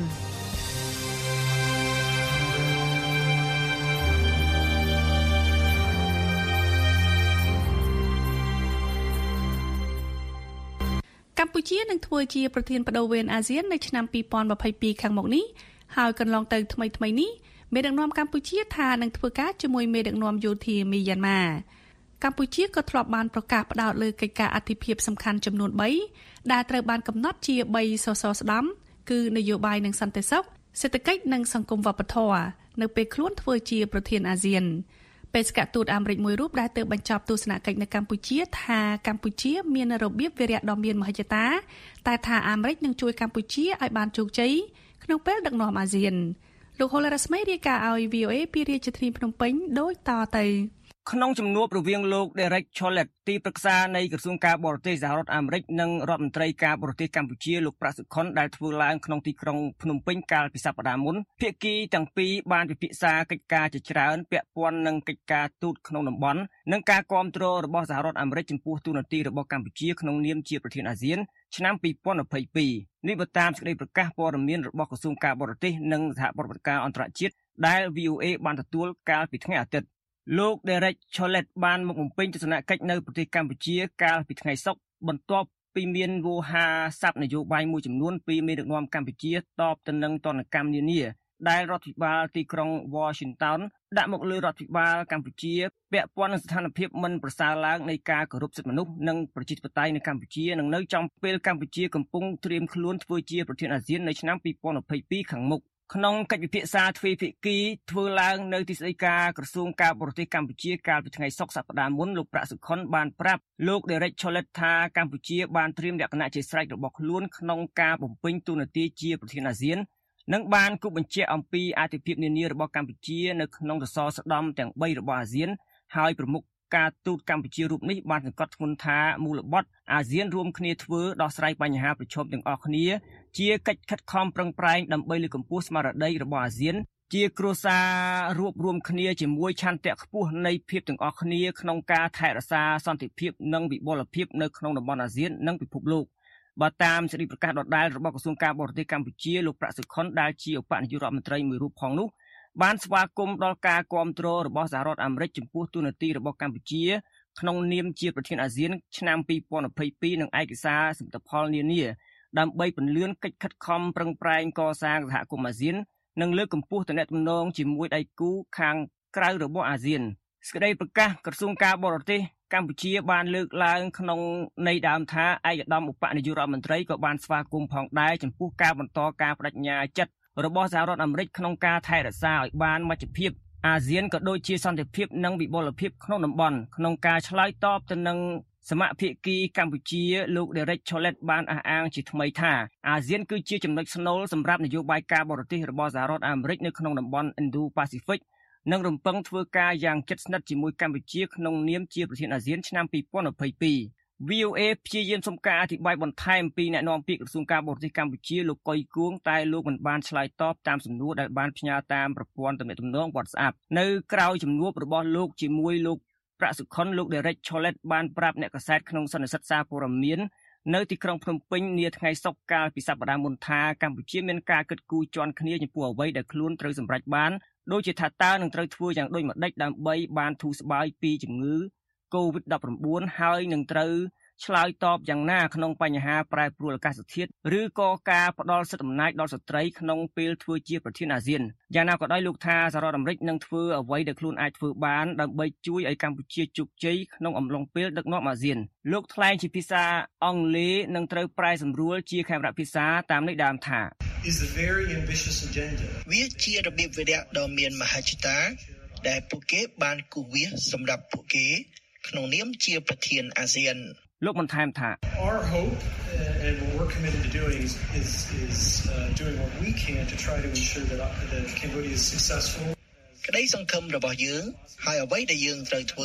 កម្ពុជានឹងធ្វើជាប្រធានបដូវវេនអាស៊ាននៅឆ្នាំពីរពាន់ម្ភៃពីរខាងមុខនេះហើយកន្លងទៅថ្មីថ្មីនេះមេដឹកនាំកម្ពុជាថានឹងធ្វើការជាមួយមេដឹកនាំយោធាមីយ៉ាន់ម៉ាកម្ពុជាក៏ធ្លាប់បានប្រកាសផ្ដោតលើកិច្ចការអធិភាពសំខាន់ចំនួនបីដែលត្រូវបានកំណត់ជាបីសសរស្តម្ភគឺនយោបាយនិងសន្តិសុខសេដ្ឋកិច្ចនិងសង្គមវប្បធម៌នៅពេលខ្លួនធ្វើជាប្រធានអាស៊ានបេសកទូតអាមេរិកមួយរូបដែលទើបបញ្ចប់ទស្សនកិច្ចនៅកម្ពុជាថាកម្ពុជាមានរបៀបវារៈដ៏មានមហិច្ឆតាតែថាអាមេរិកនឹងជួយកម្ពុជាឲ្យបានជោគជ័យក្នុងពេលដឹកនាំអាស៊ានលោកហូឡារ៉ាស្មីរាយការណ៍ឲ្យ វី អូ เอ ពីរាជធានីភ្នំពេញដូចតទៅក្នុងជំនួបរវាងលោក Derek Chollet ទីប្រឹក្សានៃក្រសួងការបរទេសសហរដ្ឋអាមេរិកនិងរដ្ឋមន្ត្រីការបរទេសកម្ពុជាលោកប្រាក់សុខុនដែលធ្វើឡើងក្នុងទីក្រុងភ្នំពេញកាលពីសប្តាហ៍មុនភាគីទាំងពីរបានពិភាក្សាកិច្ចការជាច្រើនពាក់ព័ន្ធនឹងកិច្ចការទូតក្នុងតំបន់និងការគាំទ្ររបស់សហរដ្ឋអាមេរិកចំពោះទូនាទីរបស់កម្ពុជាក្នុងនាមជាប្រធានអាស៊ានឆ្នាំពីរពាន់ម្ភៃពីរនេះបើតាមសេចក្តីប្រកាសព័ត៌មានរបស់ក្រសួងការបរទេសនិងសហប្រតិបត្តិការអន្តរជាតិដែល វី អូ เอ បានទទួលកាលពីថ្ងៃអាទិត្យលោក Derek Chollet បានមកបំពេញទស្សនកិច្ចនៅប្រទេសកម្ពុជាកាលពីថ្ងៃសុក្របន្ទាប់ពីមានវោហារស័ព្ទនយោបាយមួយចំនួនពីមេដឹកនាំកម្ពុជាតបទៅនឹងទណ្ឌកម្មនានាដែលរដ្ឋាភិបាលទីក្រុង Washington ដាក់មកលើរដ្ឋាភិបាលកម្ពុជាពាក់ព័ន្ធនឹងស្ថានភាពមិនប្រសើរឡើងនៃការគោរពសិទ្ធិមនុស្សនិងប្រជាធិបតេយ្យនៅកម្ពុជានិងនៅចំពេលកម្ពុជាកំពុងត្រៀមខ្លួនធ្វើជាប្រធានអាស៊ាននៅឆ្នាំពីរពាន់ម្ភៃពីរខាងមុខក្នុងកិច្ចពិភាក្សាទ្វេភាគីធ្វើឡើងនៅទីស្តីការក្រសួងការបរទេសកម្ពុជាកាលពីថ្ងៃសុក្រសប្តាហ៍មុនលោកប្រាក់សុខុនបានប្រាប់លោក Derek Chollet ថាកម្ពុជាបានត្រៀមលក្ខណៈជាស្រេចរបស់ខ្លួនក្នុងការបំពេញតួនាទីជាប្រធានអាស៊ាននិងបានគូបញ្ជាក់អំពីអធិភាពនានារបស់កម្ពុជានៅក្នុងសសរស្តម្ភទាំងបីរបស់អាស៊ានហើយប្រមុខការទូតកម្ពុជារូបនេះបានសង្កត់ធ្ងន់ថាមូលបត្រអាស៊ានរួមគ្នាធ្វើដោះស្រាយបញ្ហាប្រឈមទាំងអស់គ្នាជាកិច្ចខិតខំប្រឹងប្រែងដើម្បីលើកកម្ពស់ស្មារតីរបស់អាស៊ានជាគ្រួសាររួបរวมគ្នាជាមួយឆន្ទៈខ្ពស់នៃភាពទាំងអស់គ្នាក្នុងការថែរក្សាសន្តិភាពនិងវិបុលភាពនៅក្នុងតំបន់អាស៊ាននិងពិភពលោកបើតាមសេចក្តីប្រកាសដដែលរបស់ក្រសួងការបរទេសកម្ពុជាលោកប្រាក់សុខុនដែលជាឧបនាយករដ្ឋមន្ត្រីមួយរូបផងនោះបានស្វាគមន៍ដល់ការគាំទ្ររបស់សហរដ្ឋអាមេរិកចំពោះទូនាទីរបស់កម្ពុជាក្នុងនាមជាប្រធានអាស៊ានឆ្នាំពីរពាន់ម្ភៃពីរនិងឯកសារសមិទ្ធផលនានាដើម្បីពន្លឿនកិច្ចខិតខំប្រឹងប្រែងកសាងសហគមន៍អាស៊ាននិងលើកកម្ពស់ទំនាក់ទំនងជាមួយដៃគូខាងក្រៅរបស់អាស៊ានសេចក្តីប្រកាសក្រសួងការបរទេសកម្ពុជាបានលើកឡើងក្នុងន័យដើមថាឯកឧត្តមឧបនាយករដ្ឋមន្ត្រីក៏បានស្វាគមន៍ផងដែរចំពោះការបន្តការបដិញ្ញាចិត្តរបស់សហរដ្ឋអាមេរិកក្នុងការថែរក្សាឲ្យបានមជ្ឈភាពអាស៊ានក៏ដូចជាសន្តិភាពនិងវិបុលភាពក្នុងតំបន់ក្នុងការឆ្លើយតបទៅនឹងសមភាគីកម្ពុជាលោក Derek Chollet បានអះអាងជាថ្មីថាអាស៊ានគឺជាចំណុចស្នូលសម្រាប់នយោបាយការបរទេសរបស់សហរដ្ឋអាមេរិកនៅក្នុងតំបន់ Indo-Pacific និងរំពឹងធ្វើការយ៉ាងជិតស្និទ្ធជាមួយកម្ពុជាក្នុងនាមជាប្រធានអាស៊ានឆ្នាំពីរពាន់ម្ភៃពីរ វី អូ เอ ព្យាយាមសុំការអធិប្បាយបន្ថែមពីអ្នកនាំពាក្យក្រសួងការបរទេសកម្ពុជាលោកកុយគួងតែលោកមិនបានឆ្លើយតបតាមសំណួរដែលបានផ្ញើតាមប្រព័ន្ធទំនាក់ទំនង WhatsApp នៅក្រៅជំនួបរបស់លោកជាមួយលោកប្រាក់សុខុនលោក Derek Chollet បានប្រាប់អ្នកកាសែតក្នុងសន្និសីទសារព័ត៌មាននៅទីក្រុងភ្នំពេញនាថ្ងៃសុក្រកាលពីសប្តាហ៍មុនថាកម្ពុជាមានការគិតគូរជាន់គ្នាចំពោះអ្វីដែលខ្លួនត្រូវសម្រេចបានដូចជាថាតើនឹងត្រូវធ្វើយ៉ាងដូចម្តេចដើម្បីបានធូរស្បើយពីជំងឺ កូវីដ ដប់ប្រាំបួន ហើយនឹងត្រូវឆ្លើយតបយ៉ាងណាក្នុងបញ្ហាប្រែប្រួលអាកាសធាតុឬក៏ការផ្ដល់សិទ្ធិអំណាចដល់ស្ត្រីក្នុងពេលធ្វើជាប្រធានអាស៊ានយ៉ាងណាក៏ដោយលោកថាសហរដ្ឋអាមេរិកនឹងធ្វើអ្វីដែលខ្លួនអាចធ្វើបានដើម្បីជួយឲ្យកម្ពុជាជោគជ័យក្នុងអំឡុងពេលដឹកនាំអាស៊ានលោកថ្លែងជាភាសាអង់គ្លេសនិងត្រូវប្រែសម្រួលជាខេមរៈភាសាតាមន័យដើមថា is a very ambitious agenda វាជារបៀបវិរៈដ៏មានមហិច្ឆតាដែលពួកគេបានគូសវាសសម្រាប់ពួកគេក្នុងនាមជាប្រធានអាស៊ានលោកបន្ថែមថា Our hope uh, and what we're committed to doing is is, is uh, doing what we can to try to ensure that, uh, that Cambodia is successful ក្តីសង្ឃឹមរបស់យើងហើយអ្វីដែលយើងត្រូវធ្វើ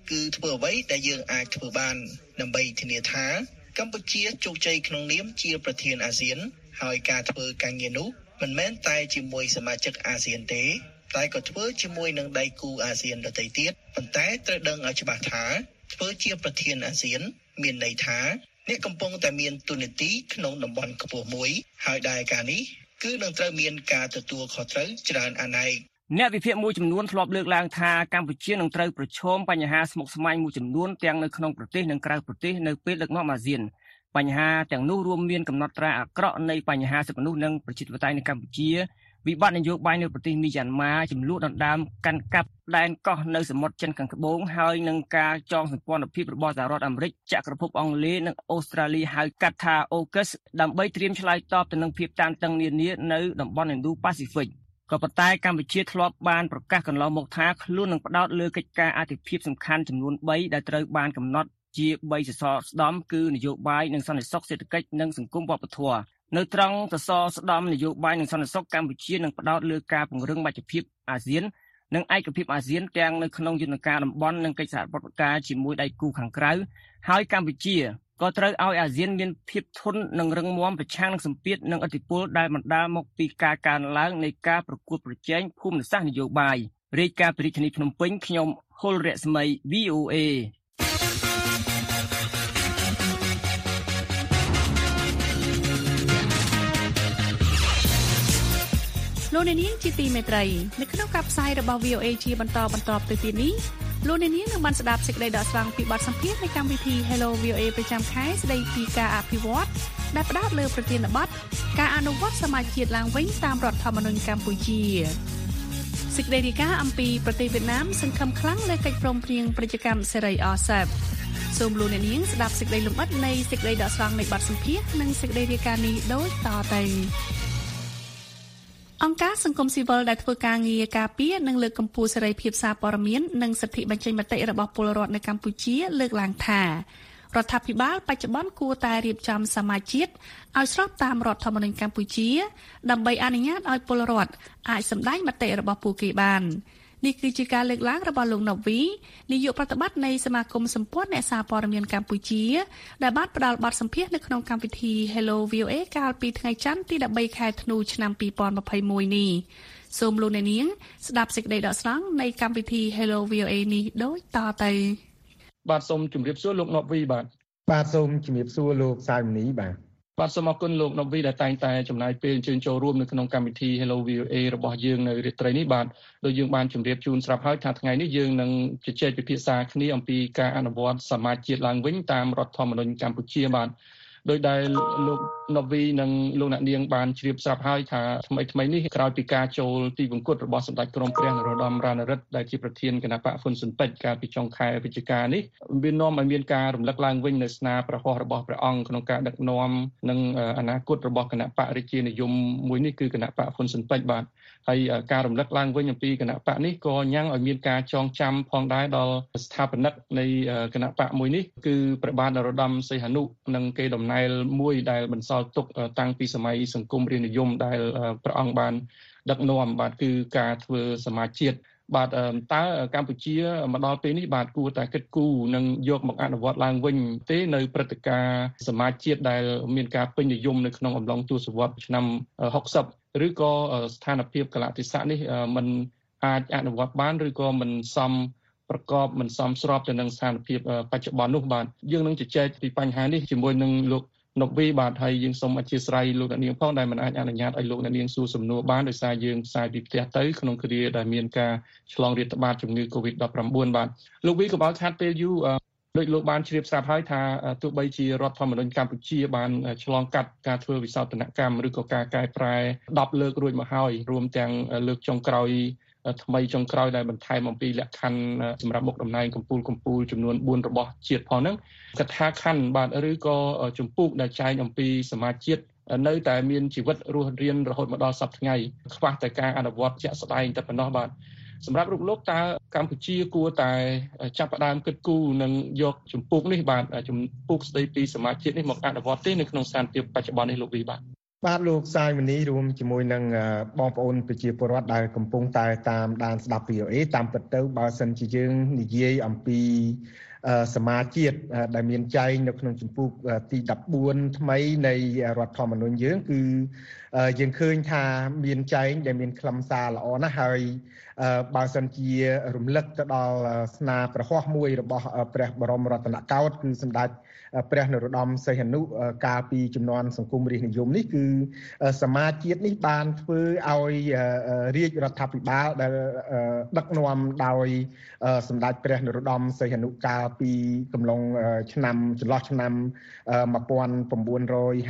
គឺធ្វើអ្វីដែលយើងអាចធ្វើបានដើម្បីធានាថាកម្ពុជាជោគជ័យក្នុងនាមជាប្រធានអាស៊ានហើយការធ្វើការងារនោះមិនមែនតែជាមួយសមាជិកអាស៊ានទេតែក៏ធ្វើជាមួយនឹងដៃគូអាស៊ានដទៃទៀតប៉ុន្តែត្រូវដឹងឲ្យច្បាស់ថាធ្វើជាប្រធានអាស៊ានមានន័យថាអ្នកកំពុងតែមានទូនាទីក្នុងតំបន់ខ្ពស់មួយហើយដែលការនេះគឺនឹងត្រូវមានការទទួលខុសត្រូវច្រើនអាណែកអ្នកវិភាគមួយចំនួនធ្លាប់លើកឡើងថាកម្ពុជានឹងត្រូវប្រឈមបញ្ហាស្មុគស្មាញមួយចំនួនទាំងនៅក្នុងប្រទេសនិងក្រៅប្រទេសនៅពេលដឹកនាំអាស៊ានបញ្ហាទាំងនោះរួមមានកំណត់ត្រាអាក្រក់នៃបញ្ហាសិទ្ធិមនុស្សនិងប្រជាធិបតេយ្យនៅកម្ពុជាវិបត្តិនយោបាយនៅប្រទេសមីយ៉ាន់ម៉ាចំនួនដណ្ដើមកាន់កាប់ដែនកោះនៅសមុទ្រចិនខាងត្បូងហើយនឹងការចងសម្ព័ន្ធភាពរបស់សហរដ្ឋអាមេរិកចក្រភពអង់គ្លេសនិងអូស្ត្រាលីហៅកាត់ថា អូកុស ដើម្បីត្រៀមឆ្លើយតបទៅនឹងភាពតានតឹងនានានៅតំបន់ Indo-Pacific ក៏ប៉ុន្តែកម្ពុជាធ្លាប់បានប្រកាសកន្លងមកថាខ្លួននឹងផ្ដោតលើកិច្ចការអាទិភាពសំខាន់ចំនួនបីដែលត្រូវបានកំណត់ជាបីសសរស្តម្ភគឺនយោបាយនិងសន្តិសុខសេដ្ឋកិច្ចនិងសង្គមវប្បធម៌នៅត្រង់សសរស្តម្ភនយោបាយនិងសន្តិសុខកម្ពុជានឹងផ្ដោតលើការពង្រឹងមជ្ឈភាពអាស៊ាននិងឯកភាពអាស៊ានទាំងនៅក្នុងយន្តការតំបន់និងកិច្ចសហប្រតិបត្តិការជាមួយដៃគូខាងក្រៅហើយកម្ពុជាក៏ត្រូវឲ្យអាស៊ានមានភាពធន់និងរឹងមាំប្រឆាំងនឹងសម្ពាធនិងឥទ្ធិពលដែលបណ្ដាលមកពីការកើនឡើងនៃការប្រកួតប្រជែងភូមិសាស្ត្រនយោបាយរាយការណ៍ពីរាជធានីភ្នំពេញខ្ញុំហុលរស្មី វី អូ เอលោកអ្នកនាងជាទីមេត្រីនៅក្នុងការផ្សាយរបស់ វី អូ เอ ជាបន្តបន្តទៅទៀតនេះលោកអ្នកនាងនឹងបានស្ដាប់សេចក្តីដកស្រង់ពីបទសម្ភាសន៍នៃកម្មវិធី Hello វី អូ เอ ប្រចាំខែស្ដីពីការអភិវឌ្ឍដែលផ្ដោតលើប្រធានបទការអនុវត្តសមាជជាតិឡើងវិញតាមរដ្ឋធម្មនុញ្ញកម្ពុជាសេចក្តីរាយការណ៍អំពីប្រទេសវៀតណាមសង្ឃឹមខ្លាំងលើកិច្ចព្រមព្រៀងពាណិជ្ជកម្មសេរី អាស៊េប សូមលោកអ្នកនាងស្ដាប់សេចក្តីលម្អិតនៃសេចក្តីដកស្រង់នៃបទសម្ភាសន៍និងសេចក្តីរាយការណ៍នេះដូចតទៅអង្គការសង្គមស៊ីវិលដែលធ្វើការងារការពារនិងលើកកម្ពស់សេរីភាពសារព័ត៌មាននិងសិទ្ធិបញ្ចេញមតិរបស់ពលរដ្ឋនៅកម្ពុជាលើកឡើងថារដ្ឋាភិបាលបច្ចុប្បន្នគួរតែរៀបចំសមាជជាតិឲ្យស្របតាមរដ្ឋធម្មនុញ្ញកម្ពុជាដើម្បីអនុញ្ញាតឲ្យពលរដ្ឋអាចសម្ដែងមតិរបស់ពួកគេបាននេះគឺជាការលើកឡើងរបស់លោកណូវីនាយកប្រតិបត្តិនៃសមាគមសម្ព័ន្ធអ្នកសារព័ត៌មានកម្ពុជាដែលបានផ្ដល់បទសម្ភាសន៍នៅក្នុងកម្មវិធី Hello វី អូ เอ កាលពីថ្ងៃច័ន្ទទីដប់បីខែធ្នូឆ្នាំពីរពាន់ម្ភៃមួយនេះសូមលោកអ្នកនាងស្ដាប់សេចក្តីដកស្រង់នៃកម្មវិធី Hello វី អូ เอ នេះដូចតទៅបាទសូមជម្រាបសួរលោកណូវីបាទបាទសូមជម្រាបសួរលោកសាយមនីបាទបាទសូមអរគុណលោកណូវីដែលតែងតែចំណាយពេលអញ្ជើញចូលរួមនៅក្នុងកម្មវិធី Hello វី អូ เอ របស់យើងនៅរាត្រីនេះបាទដោយយើងបានជម្រាបជូនស្រាប់ហើយថាថ្ងៃនេះយើងនឹងជជែកពិភាក្សាគ្នាអំពីការអនុវត្តសមាជជាតិឡើងវិញតាមរដ្ឋធម្មនុញ្ញកម្ពុជាបាទដោយដែលលោកណូវីនិងលោកអ្នកនាងបានជ្រាបស្រាប់ហើយថាថ្មីថ្មីនេះក្រោយពីការចូលទីវង្គតរបស់សម្ដេចក្រមព្រះនរោត្តមរណរដ្ឋដែលជាប្រធានគណៈបកហ៊ុនស៊ុនប៉ិចកាលពីចុងខែវិច្ឆិកានេះមាននាំឲ្យមានការរំលឹកឡើងវិញនៅស្នាប្រហោះរបស់ព្រះអង្គក្នុងការដឹកនាំនិងអនាគតរបស់គណៈបករាជានិយមមួយនេះគឺគណៈបកហ៊ុនស៊ុនប៉ិចបាទហើយការរំលឹកឡើងវិញអំពីគណៈបកនេះក៏ញ៉ាំងឲ្យមានការចងចាំផងដែរដល់ស្ថាបនិកនៃគណៈបកមួយនេះគឺព្រះបាទនរោត្តមសីហនុនិងគេតំណែលមួយដែលបន្សល់ទុកតាំងពីសម័យសង្គមរាស្ត្រនិយមដែលព្រះអង្គបានដឹកនាំបាទគឺការធ្វើសមាជជាតិបាទតើកម្ពុជាមកដល់ពេលនេះបាទគួរតែគិតគូរនិងយកមកអនុវត្តឡើងវិញទេនៅព្រឹត្តិការណ៍សមាជជាតិដែលមានការពេញនិយមនៅក្នុងអំឡុងទសវត្សរ៍ឆ្នាំហុកសិបឬក៏ស្ថានភាពកលៈទេសៈនេះมันអាចអនុវត្តបានឬក៏มันសមប្រកបមិនសមស្របទៅនឹងស្ថានភាពបច្ចុប្បន្ននោះបាទយើងនឹងជជែកពីបញ្ហានេះជាមួយនឹងលោកណូវីបាទហើយយើងសូមអធិស្ឋានលោកអ្នកនាងផងដែលមិនអាចអនុញ្ញាតឲ្យលោកអ្នកនាងសួរសំណួរបានដោយសារយើងផ្សាយពីផ្ទះទៅក្នុងគ្រាដែលមានការឆ្លងរាតត្បាតជំងឺ កូវីដ ដប់ប្រាំបួន បាទលោកវីកុំឲ្យខាត់ពេលយូរដោយលោកបានជ្រាបស្រាប់ហើយថាទោះបីជារដ្ឋធម្មនុញ្ញកម្ពុជាបានឆ្លងកាត់ការធ្វើវិសោធនកម្មឬក៏ការកែប្រែដប់លើករួចមកហើយរួមទាំងលើកចុងក្រោយថ្មីចុងក្រោយដែលបន្ថែមអំពីលក្ខខណ្ឌសម្រាប់មុខតំណែងកម្ពុជាកម្ពុជាចំនួនបួនរបស់ជាតិផងហ្នឹងកថាខណ្ឌបាទឬក៏ចម្ពោះដែលចែងអំពីសមាជជាតិនៅតែមានជីវិតរស់រានរហូតមកដល់សប្តាហ៍ថ្ងៃខ្វះតែការអនុវត្តជាក់ស្ដែងតែប៉ុណ្ណោះបាទសម្រាប់រូបលោកតើកម្ពុជាគួរតែចាប់ផ្ដើមគិតគូរនិងយកចម្ពោះនេះបាទចម្ពោះស្ដីពីសមាជជាតិនេះមកអនុវត្តទេនៅក្នុងស្ថានភាពបច្ចុប្បន្ននេះលោកវីបាទបាទលោកសាយមនីរួមជាមួយនឹងបងប្អូនប្រជាពលរដ្ឋដែលកំពុងតែតាមដានស្ដាប់ វី អូ អេ តាមពិតទៅបើសិនជាយើងនិយាយអំពីសមាជជាតិដែលមានចែងនៅក្នុងជំពូកទីដប់បួនថ្មីនៃរដ្ឋធម្មនុញ្ញយើងគឺយើងឃើញថាមានចែងដែលមានខ្លឹមសារល្អណាស់ហើយបើសិនជារំលឹកទៅដល់ស្នាព្រះហស្ថមួយរបស់ព្រះបរមរតនកោដ្ឋគឺសម្ដេចព្រះនរោត្តមសីហនុកាលពីជំនាន់សង្គមរាស្ត្រនិយមនេះគឺសមាជជាតិនេះបានធ្វើឲ្យរាជរដ្ឋាភិបាលដែលដឹកនាំដោយសម្ដេចព្រះនរោត្តមសីហនុកាលពីកំឡុងឆ្នាំចន្លោះឆ្នាំnineteen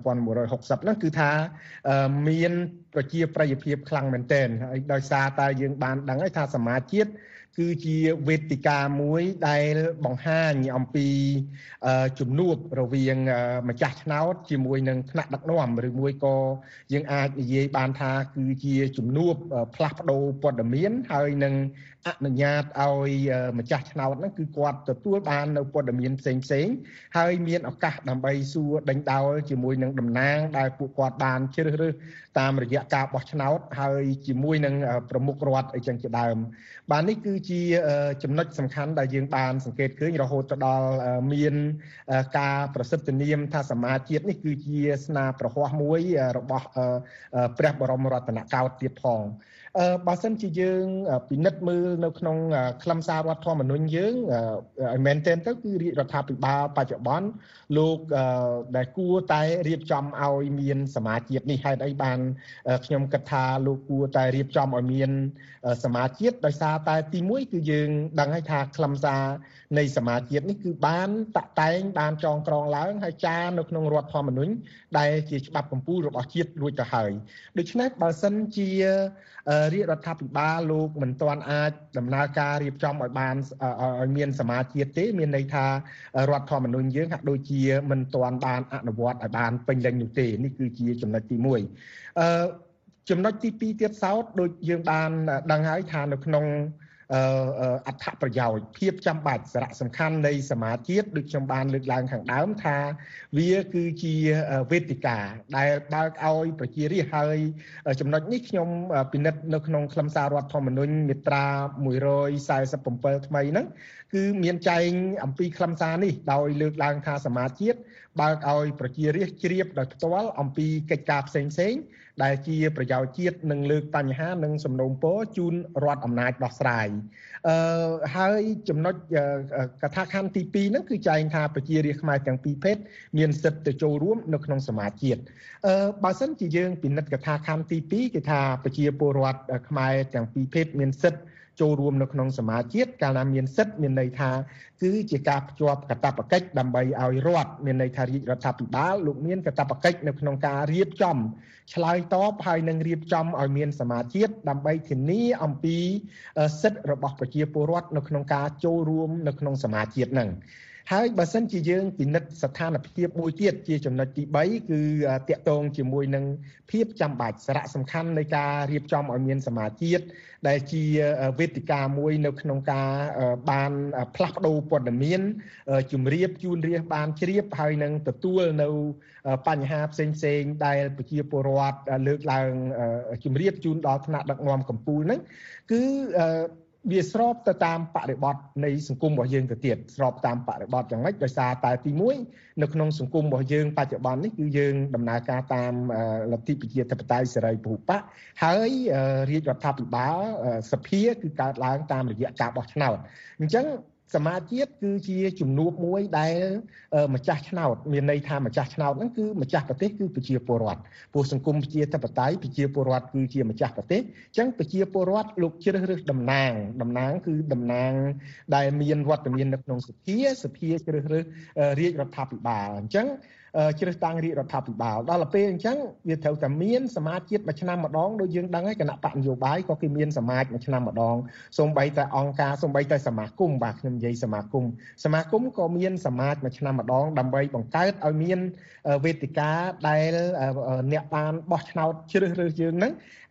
fifty nineteen sixtyហ្នឹងគឺថាមានប្រជាប្រិយភាពខ្លាំងមែនទែនហើយដោយសារតែយើងបានដឹងហើយថាសមាជជាតិគឺជាវេទិកាមួយដែលបង្ហាញអំពីជំនួបរវាងម្ចាស់ឆ្នោតជាមួយនឹងថ្នាក់ដឹកនាំឬមួយក៏យើងអាចនិយាយបានថាគឺជាជំនួបផ្លាស់ប្ដូរព័ត៌មានហើយនឹងអនុញ្ញាតឲ្យម្ចាស់ឆ្នោតហ្នឹងគឺគាត់ទទួលបាននៅព័ត៌មានផ្សេងផ្សេងហើយមានឱកាសដើម្បីសួរដេញដោលជាមួយនឹងតំណាងដែលពួកគាត់បានជ្រើសរើសតាមរយៈការបោះឆ្នោតហើយជាមួយនឹងប្រមុខរដ្ឋអីចឹងជាដើមបាទនេះគឺជាចំណុចសំខាន់ដែលយើងបានសង្កេតឃើញរហូតទៅដល់មានការប្រសិទ្ធនាមថាសមាជជាតិនេះគឺជាស្នាព្រះហស្ថមួយរបស់ព្រះបរមរតនកោដ្ឋទៀតផងបើសិនជាយើងពិនិត្យមើលនៅក្នុងខ្លឹមសាររដ្ឋធម្មនុញ្ញយើងឲ្យមែនទែនទៅគឺរាជរដ្ឋាភិបាលបច្ចុប្បន្នលោកដែលគួរតែរៀបចំឲ្យមានសមាជជាតិនេះហេតុអីបានខ្ញុំគិតថាលោកគួរតែរៀបចំឲ្យមានសមាជជាតិដោយសារតែទីមួយគឺយើងដឹងហើយថាខ្លឹមសារនៃសមាជជាតិនេះគឺបានតាក់តែងបានចងក្រងឡើងហើយចារនៅក្នុងរដ្ឋធម្មនុញ្ញដែលជាច្បាប់កម្ពុជារបស់ជាតិរួចទៅហើយដូច្នេះបើសិនជារាជរដ្ឋាភិបាលលោកមិនទាន់អាចដំណើរការរៀបចំឲ្យបានឲ្យមានសមាជជាតិទេមានន័យថារដ្ឋធម្មនុញ្ញយើងហាក់ដូចជាមិនទាន់បានអនុវត្តឲ្យបានពេញលេញនោះទេនេះគឺជាចំណុចទីមួយអឺចំណុចទីពីរទៀតសោតដូចយើងបានដឹងហើយថានៅក្នុងអត្ថប្រយោជន៍ភាពចាំបាច់សារៈសំខាន់នៃសមាជជាតិដូចខ្ញុំបានលើកឡើងខាងដើមថាវាគឺជាវេទិកាដែលបើកឲ្យប្រជារាស្ត្រហើយចំណុចនេះខ្ញុំពិនិត្យនៅក្នុងខ្លឹមសាររដ្ឋធម្មនុញ្ញមាត្រាone forty-sevenថ្មីហ្នឹងគឺមានចែងអំពីខ្លឹមសារនេះដោយលើកឡើងថាសមាជជាតិបើកឲ្យប្រជារាស្ត្រជ្រាបដោយផ្ទាល់អំពីកិច្ចការផ្សេងផ្សេងដែលជាប្រយោជន៍ជាតិនិងលើកបញ្ហានិងសំណូមពរជូនរដ្ឋអំណាចដោះស្រាយអឺហើយចំណុចកថាខណ្ឌទីtwoហ្នឹងគឺចែងថាប្រជារាស្ត្រខ្មែរទាំងពីរភេទមានសិទ្ធិទៅចូលរួមនៅក្នុងសមាជជាតិអឺបើសិនជាយើងពិនិត្យកថាខណ្ឌទីtwoគឺថាប្រជាពលរដ្ឋខ្មែរទាំងពីរភេទមានសិទ្ធិចូលរួមនៅក្នុងសមាជជាតិកាលណាមានសិទ្ធិមានន័យថាគឺជាការភ្ជាប់កាតព្វកិច្ចដើម្បីឲ្យរដ្ឋមានន័យថារាជរដ្ឋាភិបាលលោកមានកាតព្វកិច្ចនៅក្នុងការរៀបចំឆ្លើយតបហើយនឹងរៀបចំឲ្យមានសមាជជាតិដើម្បីធានាអំពីសិទ្ធិរបស់ប្រជាពលរដ្ឋនៅក្នុងការចូលរួមនៅក្នុងសមាជជាតិហ្នឹងហើយបើសិនជាយើងពិនិត្យស្ថានភាពមួយទៀតជាចំណុចទីthreeគឺតាក់ទងជាមួយនឹងភាពចាំបាច់សារៈសំខាន់នៃការរៀបចំឲ្យមានសមាជជាតិដែលជាវេទិកាមួយនៅក្នុងការបានផ្លាស់ប្ដូរព័ត៌មានជំរាបជូនរាស្ត្របានជ្រាបហើយនឹងទទួលនៅបញ្ហាផ្សេងផ្សេងដែលប្រជាពលរដ្ឋលើកឡើងជំរាបជូនដល់ថ្នាក់ដឹកនាំកម្ពុជាហ្នឹងគឺវាស្របទៅតាមបរិបទនៃសង្គមរបស់យើងទៅទៀតស្របតាមបរិបទយ៉ាងម៉េចដោយសារតែទីoneនៅក្នុងសង្គមរបស់យើងបច្ចុប្បន្ននេះគឺយើងដំណើរការតាមលទ្ធិប្រជាធិបតេយ្យសេរីពហុបកហើយរាជរដ្ឋាភិបាលសភាគឺកើតឡើងតាមរយៈការបោះឆ្នោតអញ្ចឹងសមាជជាតិគឺជាជំនួបមួយដែលម្ចាស់ឆ្នោតមានន័យថាម្ចាស់ឆ្នោតហ្នឹងគឺម្ចាស់ប្រទេសគឺប្រជាពលរដ្ឋព្រោះសង្គមប្រជាធិបតេយ្យប្រជាពលរដ្ឋគឺជាម្ចាស់ប្រទេសអញ្ចឹងប្រជាពលរដ្ឋលោកជ្រើសរើសតំណាងតំណាងគឺតំណាងដែលមានវត្តមាននៅក្នុងសភាសភាជ្រើសរើសរាជរដ្ឋាភិបាលអញ្ចឹងជ្រើសតាំងរាជរដ្ឋាភិបាលដល់ពេលអញ្ចឹងវាត្រូវតែមានសមាជជាតិមួយឆ្នាំម្ដងដូចយើងដឹងហើយគណៈបកនយោបាយក៏គេមានសមាជមួយឆ្នាំម្ដងសូម្បីតែអង្គការសូម្បីតែសមាគមបាទខ្ញុំនិយាយសមាគមសមាគមក៏មានសមាជមួយឆ្នាំម្ដងដើម្បីបង្កើតឲ្យមានវេទិកាដែលអ្នកបានបោះឆ្នោតជ្រើសរើសយើងហ្នឹង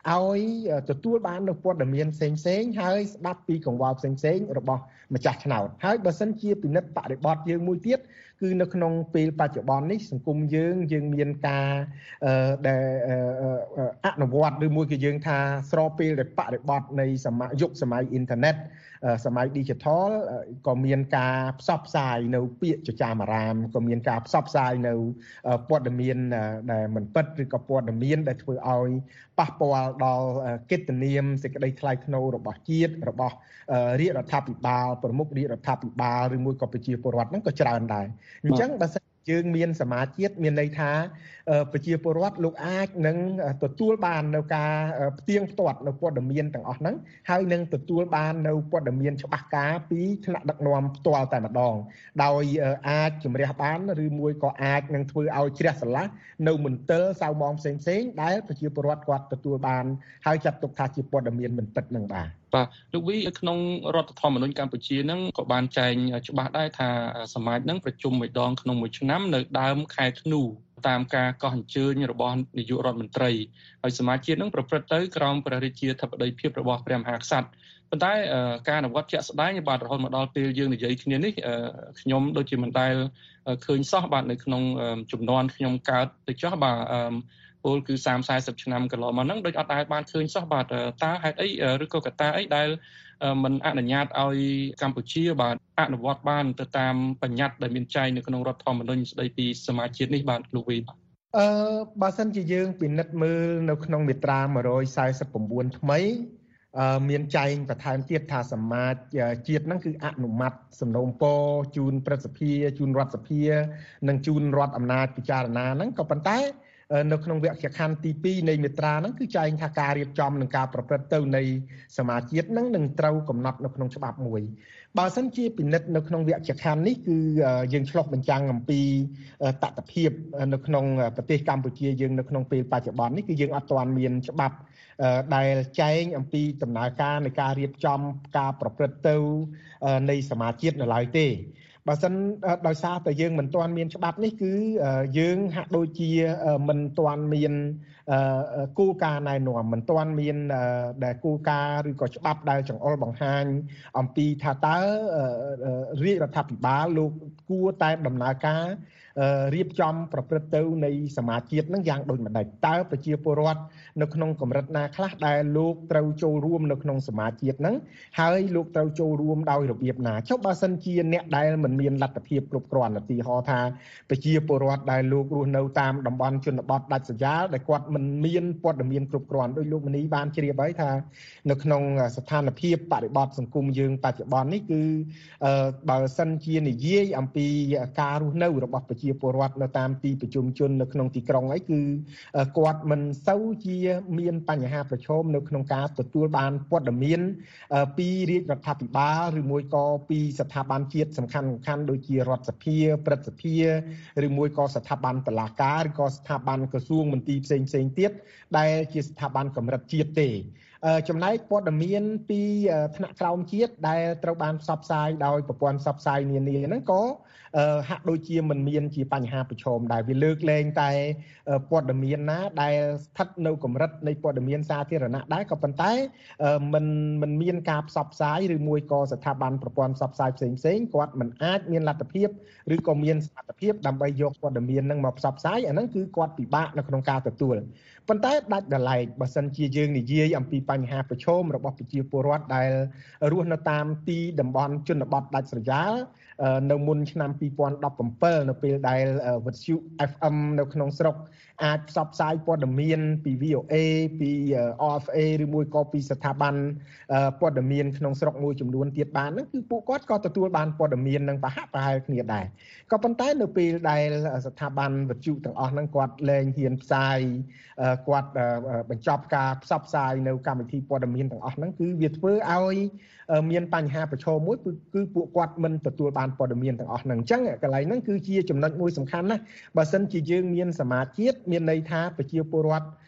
ឲ្យទទួលបាននូវព័ត៌មានផ្សេងផ្សេងហើយស្ដាប់ពីកង្វល់ផ្សេងផ្សេងរបស់ម្ចាស់ឆ្នោតហើយបើសិនជាពិនិត្យបរិបទយើងមួយទៀតគឺនៅក្នុងពេលបច្ចុប្បន្ននេះសង្គមយើងយើងមានការដែលអនុវត្តឬមួយក៏យើងថាស្របពេលដែលបរិបទនៃសម័យយុគសម័យអ៊ីនធឺណិតសម័យ digital ក៏មានការផ្សព្វផ្សាយនៅពាក្យចចាមអារាមក៏មានការផ្សព្វផ្សាយនៅព័ត៌មានដែលមិនពិតឬក៏ព័ត៌មានដែលធ្វើឲ្យប៉ះពាល់ដល់កិត្តិនាមសេចក្តីថ្លៃថ្នូររបស់ជាតិរបស់រាជរដ្ឋាភិបាលប្រមុខរាជរដ្ឋាភិបាលឬមួយក៏ប្រជាពលរដ្ឋហ្នឹងក៏ច្រើនដែរអញ្ចឹងបើសិនយើងមានសមាជិកមានន័យថាប្រជាពលរដ្ឋលោកអាចនឹងទទួលបាននៅការផ្ទៀងផ្ទាត់នៅព័ត៌មានទាំងអស់ហ្នឹងហើយនឹងទទួលបាននៅព័ត៌មានច្បាស់ការពីថ្នាក់ដឹកនាំផ្ទាល់តែម្ដងដោយអាចជំរះបានឬមួយក៏អាចនឹងធ្វើឲ្យជ្រះស្រឡះនៅមន្ទិលសៅហ្មងផ្សេងផ្សេងដែលប្រជាពលរដ្ឋគាត់ទទួលបានហើយចាត់ទុកថាជាព័ត៌មានមិនពិតនឹងបាទបាទលោកវីក្នុងរដ្ឋធម្មនុញ្ញកម្ពុជាហ្នឹងក៏បានចែងច្បាស់ដែរថាសមាជហ្នឹងប្រជុំមួយដងក្នុងមួយឆ្នាំនៅដើមខែធ្នូតាមការកោះអញ្ជើញរបស់នាយករដ្ឋមន្ត្រីហើយសមាជហ្នឹងប្រព្រឹត្តទៅក្រោមព្រះរាជាធិបតីភាពរបស់ព្រះមហាក្សត្រប៉ុន្តែការអនុវត្តជាក់ស្ដែងបាទរហូតមកដល់ពេលយើងនិយាយគ្នានេះខ្ញុំដូចជាមិនដែលឃើញសោះបាទនៅក្នុងចំនួនខ្ញុំកើតទៅចោះបាទពលគឺសាមសិប 40ឆ្នាំកន្លងមកហ្នឹងដូចអត់ដែលបានឃើញសោះបាទតើហេតុអីឬក៏កត្តាអីដែលមិនអនុញ្ញាតឲ្យកម្ពុជាបាទអនុវត្តបានទៅតាមបញ្ញត្តិដែលមានចែងនៅក្នុងរដ្ឋធម្មនុញ្ញស្ដីពីសមាជជាតិនេះបាទលោកវីបាទអឺបើសិនជាយើងពិនិត្យមើលនៅក្នុងមាត្រាone forty-nineថ្មីអឺមានចែងបន្ថែមទៀតថាសមាជជាតិហ្នឹងគឺអនុម័តសំណូមពរជូនព្រឹទ្ធសភាជូនរដ្ឋសភានិងជូនរដ្ឋអំណាចពិចារណាហ្នឹងក៏ប៉ុន្តែនៅក្នុងវគ្គខណ្ឌទីtwoនៃមាត្រាហ្នឹងគឺចែងថាការរៀបចំនិងការប្រព្រឹត្តទៅនៃសមាជជាតិហ្នឹងនឹងត្រូវកំណត់នៅក្នុងច្បាប់មួយបើសិនជាពិនិត្យនៅក្នុងវគ្គខណ្ឌនេះគឺយើងឆ្លុះបញ្ចាំងអំពីតថភាពនៅក្នុងប្រទេសកម្ពុជាយើងនៅក្នុងពេលបច្ចុប្បន្ននេះគឺយើងអត់ទាន់មានច្បាប់ដែលចែងអំពីដំណើរការនៃការរៀបចំការប្រព្រឹត្តទៅនៃសមាជជាតិនៅឡើយទេបើសិនដោយសារតែយើងមិនទាន់មានច្បាប់នេះគឺយើងហាក់ដូចជាមិនទាន់មានគោលការណ៍ណែនាំមិនទាន់មានដែលគោលការណ៍ឬក៏ច្បាប់ដែលចង្អុលបង្ហាញអំពីថាតើរាជរដ្ឋាភិបាលលោកគួរតែដំណើរការរៀបចំប្រព្រឹត្តទៅនៃសមាជជាតិនឹងយ៉ាងដូចម្ដេចតើប្រជាពលរដ្ឋនៅក្នុងកម្រិតណាខ្លះដែលលោកត្រូវចូលរួមនៅក្នុងសមាជជាតិហ្នឹងហើយលោកត្រូវចូលរួមដោយរបៀបណាចុះបើសិនជាអ្នកដែលមិនមានលទ្ធភាពគ្រប់គ្រាន់ឧទាហរណ៍ថាប្រជាពលរដ្ឋដែលលោករស់នៅតាមតំបន់ជនបទដាច់ស្រយាលដែលគាត់មិនមានព័ត៌មានគ្រប់គ្រាន់ដោយលោកមនីបានជ្រាបហើយថានៅក្នុងស្ថានភាពបរិបទសង្គមយើងបច្ចុប្បន្ននេះគឺបើសិនជានិយាយអំពីការរស់នៅរបស់ប្រជាពលរដ្ឋនៅតាមទីប្រជុំជននៅក្នុងទីក្រុងអីគឺគាត់មិនសូវជាមានបញ្ហាប្រឈមនៅក្នុងការទទួលបានព័ត៌មានពីរាជរដ្ឋាភិបាលឬមួយក៏ពីស្ថាប័នជាតិសំខាន់សំខាន់ដូចជារដ្ឋសភាព្រឹទ្ធសភាឬមួយក៏ស្ថាប័នតុលាការឬក៏ស្ថាប័នក្រសួងមន្ទីរផ្សេងផ្សេងទៀតដែលជាស្ថាប័នកម្រិតជាតិទេចំណែកព័ត៌មានពីថ្នាក់ក្រោមជាតិដែលត្រូវបានផ្សព្វផ្សាយដោយប្រព័ន្ធផ្សព្វផ្សាយនានាហ្នឹងក៏ហាក់ដូចជាមិនមានជាបញ្ហាប្រឈមដែរវាលើកលែងតែព័ត៌មានណាដែលស្ថិតនៅកម្រិតនៃព័ត៌មានសាធារណៈដែរក៏ប៉ុន្តែមិនមិនមានការផ្សព្វផ្សាយឬមួយក៏ស្ថាប័នប្រព័ន្ធផ្សព្វផ្សាយផ្សេងផ្សេងគាត់មិនអាចមានលទ្ធភាពឬក៏មានសមត្ថភាពដើម្បីយកព័ត៌មានហ្នឹងមកផ្សព្វផ្សាយអាហ្នឹងគឺគាត់ពិបាកនៅក្នុងការទទួលប៉ុន្តែដាច់ដライបើសិនជាយើងនិយាយអំពីបញ្ហាប្រឈមរបស់ប្រជាពលរដ្ឋដែលរស់នៅតាមទីតំបន់ជនបទដាច់ស្រយាលនៅមុនឆ្នាំtwo thousand seventeenនៅពេលដែលវិទ្យុ เอฟ เอ็ม នៅក្នុងស្រុកអាចផ្សព្វផ្សាយព័ត៌មានពី วี โอ เอ ពី អារ เอฟ เอ ឬមួយក៏ពីស្ថាប័នព័ត៌មានក្នុងស្រុកមួយចំនួនទៀតបានហ្នឹងគឺពួកគាត់ក៏ទទួលបានព័ត៌មាននឹងប្រហាក់ប្រហែលគ្នាដែរក៏ប៉ុន្តែនៅពេលដែលស្ថាប័នវិទ្យុទាំងអស់ហ្នឹងគាត់លែងហ៊ានផ្សាយគាត់បញ្ចប់ការផ្សព្វផ្សាយនៅកម្មវិធីព័ត៌មានទាំងអស់ហ្នឹងគឺវាធ្វើឲ្យមានបញ្ហាប្រឈមមួយគឺពួកគាត់មិនទទួលបានព័ត៌មានទាំងអស់ហ្នឹងអញ្ចឹងកន្លែងហ្នឹងគឺជាចំណុចមួយសំខាន់ណាស់បើសិនជាយើងមានសមាជជាតិមានន័យថាប្រជាពលរដ្ឋ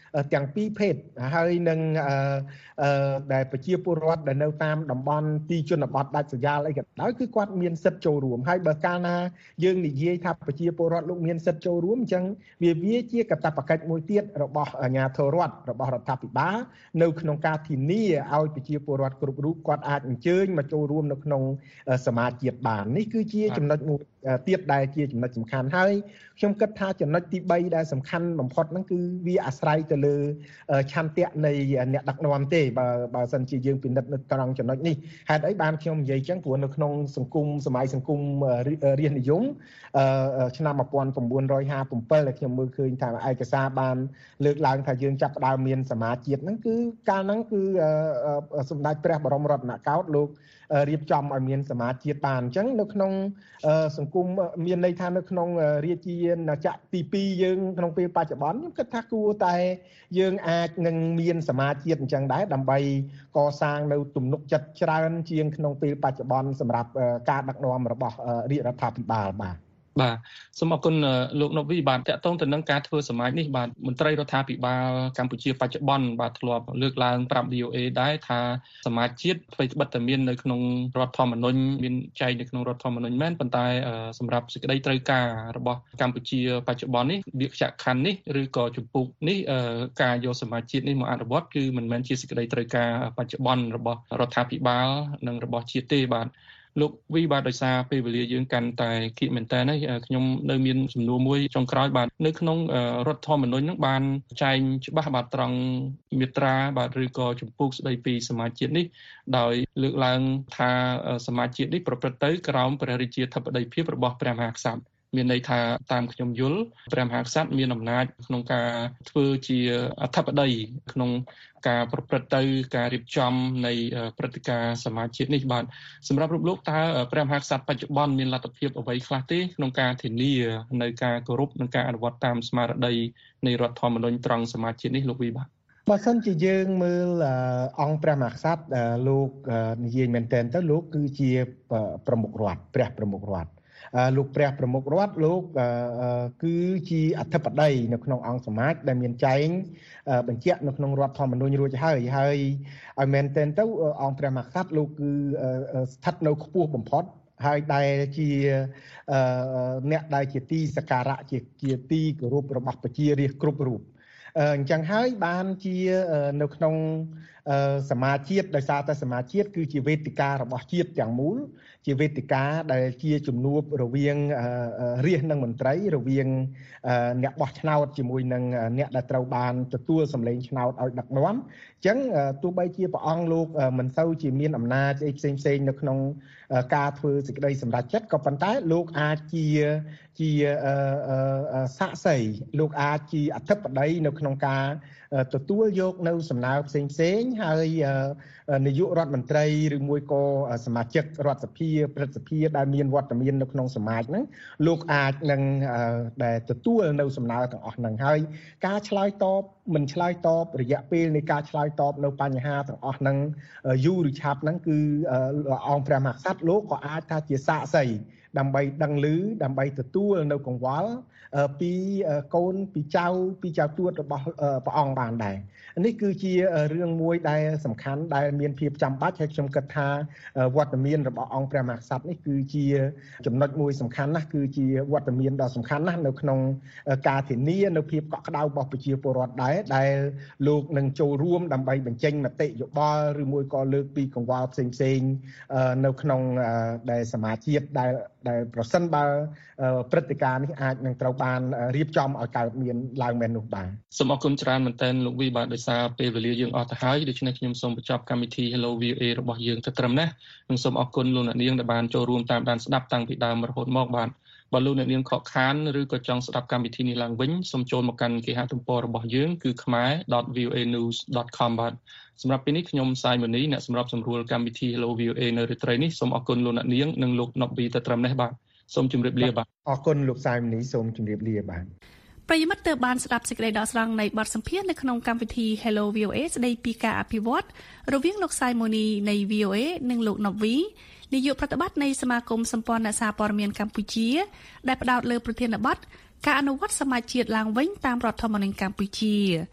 ទាំងពីរភេទហើយនឹងដែលប្រជាពលរដ្ឋដែលនៅតាមតំបន់ទីជនបទដាច់ស្រយាលអីក៏ដោយគឺគាត់មានសិទ្ធិចូលរួមហើយបើកាលណាយើងនិយាយថាប្រជាពលរដ្ឋលោកមានសិទ្ធិចូលរួមអញ្ចឹងវាវាជាកាតព្វកិច្ចមួយទៀតរបស់អាជ្ញាធររដ្ឋរបស់រដ្ឋាភិបាលនៅក្នុងការធានាឲ្យប្រជាពលរដ្ឋគ្រប់រូបគាត់អាចអញ្ជើញមកចូលរួមនៅក្នុងសមាជជាតិបាននេះគឺជាចំណុចមួយទៀតដែលជាចំណុចសំខាន់ហើយខ្ញុំគិតថាចំណុចទីបីដែលសំខាន់បំផុតហ្នឹងគឺវាអាស្រ័យទៅលើឆន្ទៈនៃអ្នកដឹកនាំទេបើបើសិនជាយើងពិនិត្យនៅត្រង់ចំណុចនេះហេតុអីបានខ្ញុំនិយាយចឹងព្រោះនៅក្នុងសង្គមសម័យសង្គមរាស្ត្រនិយមឆ្នាំmột nghìn chín trămห้าสิบเจ็ดដែលខ្ញុំមើលឃើញថាឯកសារបានលើកឡើងថាយើងចាប់ផ្ដើមមានសមាជជាតិហ្នឹងគឺកាលហ្នឹងគឺសម្ដេចព្រះបរមរតនកោដ្ឋលោករៀបចំឲ្យមានសមាជជាតិបានអញ្ចឹងនៅក្នុងសង្គមមានន័យថានៅក្នុងរាជាណាចក្រទីពីរយើងក្នុងពេលបច្ចុប្បន្នខ្ញុំគិតថាគួរតែយើងអាចនឹងមានសមាជជាតិអញ្ចឹងដែរដើម្បីកសាងនៅទំនុកចិត្តច្រើនជាងក្នុងពេលបច្ចុប្បន្នសម្រាប់ការដឹកនាំរបស់រាជរដ្ឋាភិបាលបាទបាទសូមអរគុណលោកណូវីបាទតកតងទៅនឹងការធ្វើសមាជនេះបាទមន្ត្រីរដ្ឋាភិបាលកម្ពុជាបច្ចុប្បន្នបាទធ្លាប់លើកឡើងប្រាប់ វី អូ អេ ដែរថាសមាជជាតិអ្វីត្បិតតែមាននៅក្នុងរដ្ឋធម្មនុញ្ញមានចែងនៅក្នុងរដ្ឋធម្មនុញ្ញមែនប៉ុន្តែសម្រាប់សេចក្តីត្រូវការរបស់កម្ពុជាបច្ចុប្បន្ននេះវាខ្ចាក់ខណ្ឌនេះឬក៏ជំពូកនេះការយកសមាជជាតិនេះមកអនុវត្តគឺមិនមែនជាសេចក្តីត្រូវការបច្ចុប្បន្នរបស់រដ្ឋាភិបាលនិងរបស់ជាតិទេបាទលោកវីបាទដោយសារពេលវេលាយើងកាន់តែគៀកមែនតើនេះខ្ញុំនៅមានសំណួរមួយចុងក្រោយបាទនៅក្នុងរដ្ឋធម្មនុញ្ញហ្នឹងបានចែងច្បាស់បាទត្រង់មាត្រាបាទឬក៏ជំពូកស្ដីពីសមាជជាតិនេះដោយលើកឡើងថាសមាជជាតិនេះប្រព្រឹត្តទៅក្រោមព្រះរាជាធិបតីភាពរបស់ព្រះមហាក្សត្រមានន័យថាតាមខ្ញុំយល់ព្រះមហាក្សត្រមានអំណាចក្នុងការធ្វើជាអធិបតីក្នុងការប្រព្រឹត្តទៅការរៀបចំនៃព្រឹត្តិការណ៍សមាជជាតិនេះបាទសម្រាប់រូបលោកតើព្រះមហាក្សត្របច្ចុប្បន្នមានលទ្ធភាពអ្វីខ្លះទេក្នុងការធានានៅការគោរពនិងការអនុវត្តតាមស្មារតីនៃរដ្ឋធម្មនុញ្ញត្រង់សមាជជាតិនេះលោកវីបាទបើសិនជាយើងមើលអង្គព្រះមហាក្សត្រលោកនិយាយមែនទែនទៅលោកគឺជាប្រមុខរដ្ឋព្រះប្រមុខរដ្ឋលោកព្រះប្រមុខរដ្ឋលោកគឺជាអធិបតីនៅក្នុងអង្គសមាជដែលមានចែងបញ្ជាក់នៅក្នុងរដ្ឋធម្មនុញ្ញរួចហើយហើយឲ្យមែនទែនទៅអង្គព្រះមហាក្សត្រលោកគឺស្ថិតនៅខ្ពស់បំផុតហើយដែលជាអ្នកដែលជាទីសក្ការៈជាជាទីគោរពរបស់ប្រជារាស្ត្រគ្រប់រូបអញ្ចឹងហើយបានជានៅក្នុងសមាជជាតិដោយសារតែសមាជជាតិគឺជាវេទិការបស់ជាតិទាំងមូលជាវេទិកាដែលជាជំនួបរវាងរាស្ត្រនិងមន្ត្រីរវាងអ្នកបោះឆ្នោតជាមួយនឹងអ្នកដែលត្រូវបានទទួលសម្លេងឆ្នោតឲ្យដឹកនាំអញ្ចឹងទោះបីជាព្រះអង្គលោកមិនសូវជាមានអំណាចអីផ្សេងផ្សេងនៅក្នុងការធ្វើសេចក្តីសម្រេចចិត្តក៏ប៉ុន្តែលោកអាចជាជាសាក្សីលោកអាចជាអធិបតីនៅក្នុងការទទួលយកនៅសំណើផ្សេងផ្សេងហើយនាយករដ្ឋមន្ត្រីឬមួយក៏សមាជិករដ្ឋសភាព្រឹទ្ធសភាដែលមានវត្តមាននៅក្នុងសមាជហ្នឹងលោកអាចនឹងដែលទទួលនៅសំណើទាំងអស់ហ្នឹងហើយការឆ្លើយតបមិនឆ្លើយតបរយៈពេលនៃការឆ្លើយតបនៅបញ្ហាទាំងអស់ហ្នឹងយូរឬឆាប់ហ្នឹងគឺអង្គព្រះមហាក្សត្រលោកក៏អាចថាជាសាក្សីដើម្បីដឹងឮដើម្បីទទួលនៅកង្វល់ពីកូនពីចៅពីចៅទួតរបស់ព្រះអង្គបានដែរនេះគឺជារឿងមួយដែលសំខាន់ដែលមានភាពចាំបាច់ហើយខ្ញុំគិតថាវត្តមានរបស់អង្គព្រះមហាក្សត្រនេះគឺជាចំណុចមួយសំខាន់ណាស់គឺជាវត្តមានដ៏សំខាន់ណាស់នៅក្នុងការធានានៅភាពកក់ក្ដៅរបស់ប្រជាពលរដ្ឋដែរដែលលោកនឹងចូលរួមដើម្បីបញ្ចេញមតិយោបល់ឬមួយក៏លើកពីកង្វល់ផ្សេងផ្សេងនៅក្នុងដែលសមាជជាតិដែលដែលប្រសិនបើព្រឹត្តិការណ៍នេះអាចនឹងត្រូវបានរៀបចំឲ្យកើតមានឡើងមែននោះបាទសូមអរគុណច្រើនមែនទែនលោកវីបាទដោយសារពេលវេលាយើងអស់ទៅហើយដូច្នេះខ្ញុំសូមបញ្ចប់កម្មវិធី Hello វី អូ អេ របស់យើងទៅត្រឹមនេះនិងសូមអរគុណលោកអ្នកនាងដែលបានចូលរួមតាមដានស្ដាប់តាំងពីដើមរហូតមកបាទបើលោកអ្នកនាងខកខានឬក៏ចង់ស្ដាប់កម្មវិធីនេះឡើងវិញសូមចូលមកកាន់គេហទំព័ររបស់យើងគឺ ខមែរ ដត វី អូ អេ ញូស ដត ខម បាទសម្រាប់ពេលនេះខ្ញុំសាយមនីអ្នកសម្របសម្រួលកម្មវិធី Hello វី អូ អេ នៅរាត្រីនេះសូមអរគុណលោកអ្នកនាងនិងលោកណុបវីទៅត្រឹមនេះបាទសូមជម្រាបលាបាទអរគុណលោកសាយមនីសូមជម្រាបលាបាទប្រិយមិត្តទើបបានស្ដាប់សេចក្តីដកស្រង់នៃបទសម្ភាសន៍នៅក្នុងកម្មវិធី Hello វី អូ អេ ស្ដីពីការអភិវឌ្ឍរវាងលោកសាយមនីនៃ វី អូ អេ និងលោកណុបវីនាយកប្រតិបត្តិនៃសមាគមសម្ព័ន្ធអ្នកសារព័ត៌មានកម្ពុជាដែលផ្ដោតលើប្រធានបទការអនុវត្តសមាជជាតិឡើងវិញតាមរដ្ឋធម្មនុញ្ញកម្ពុជា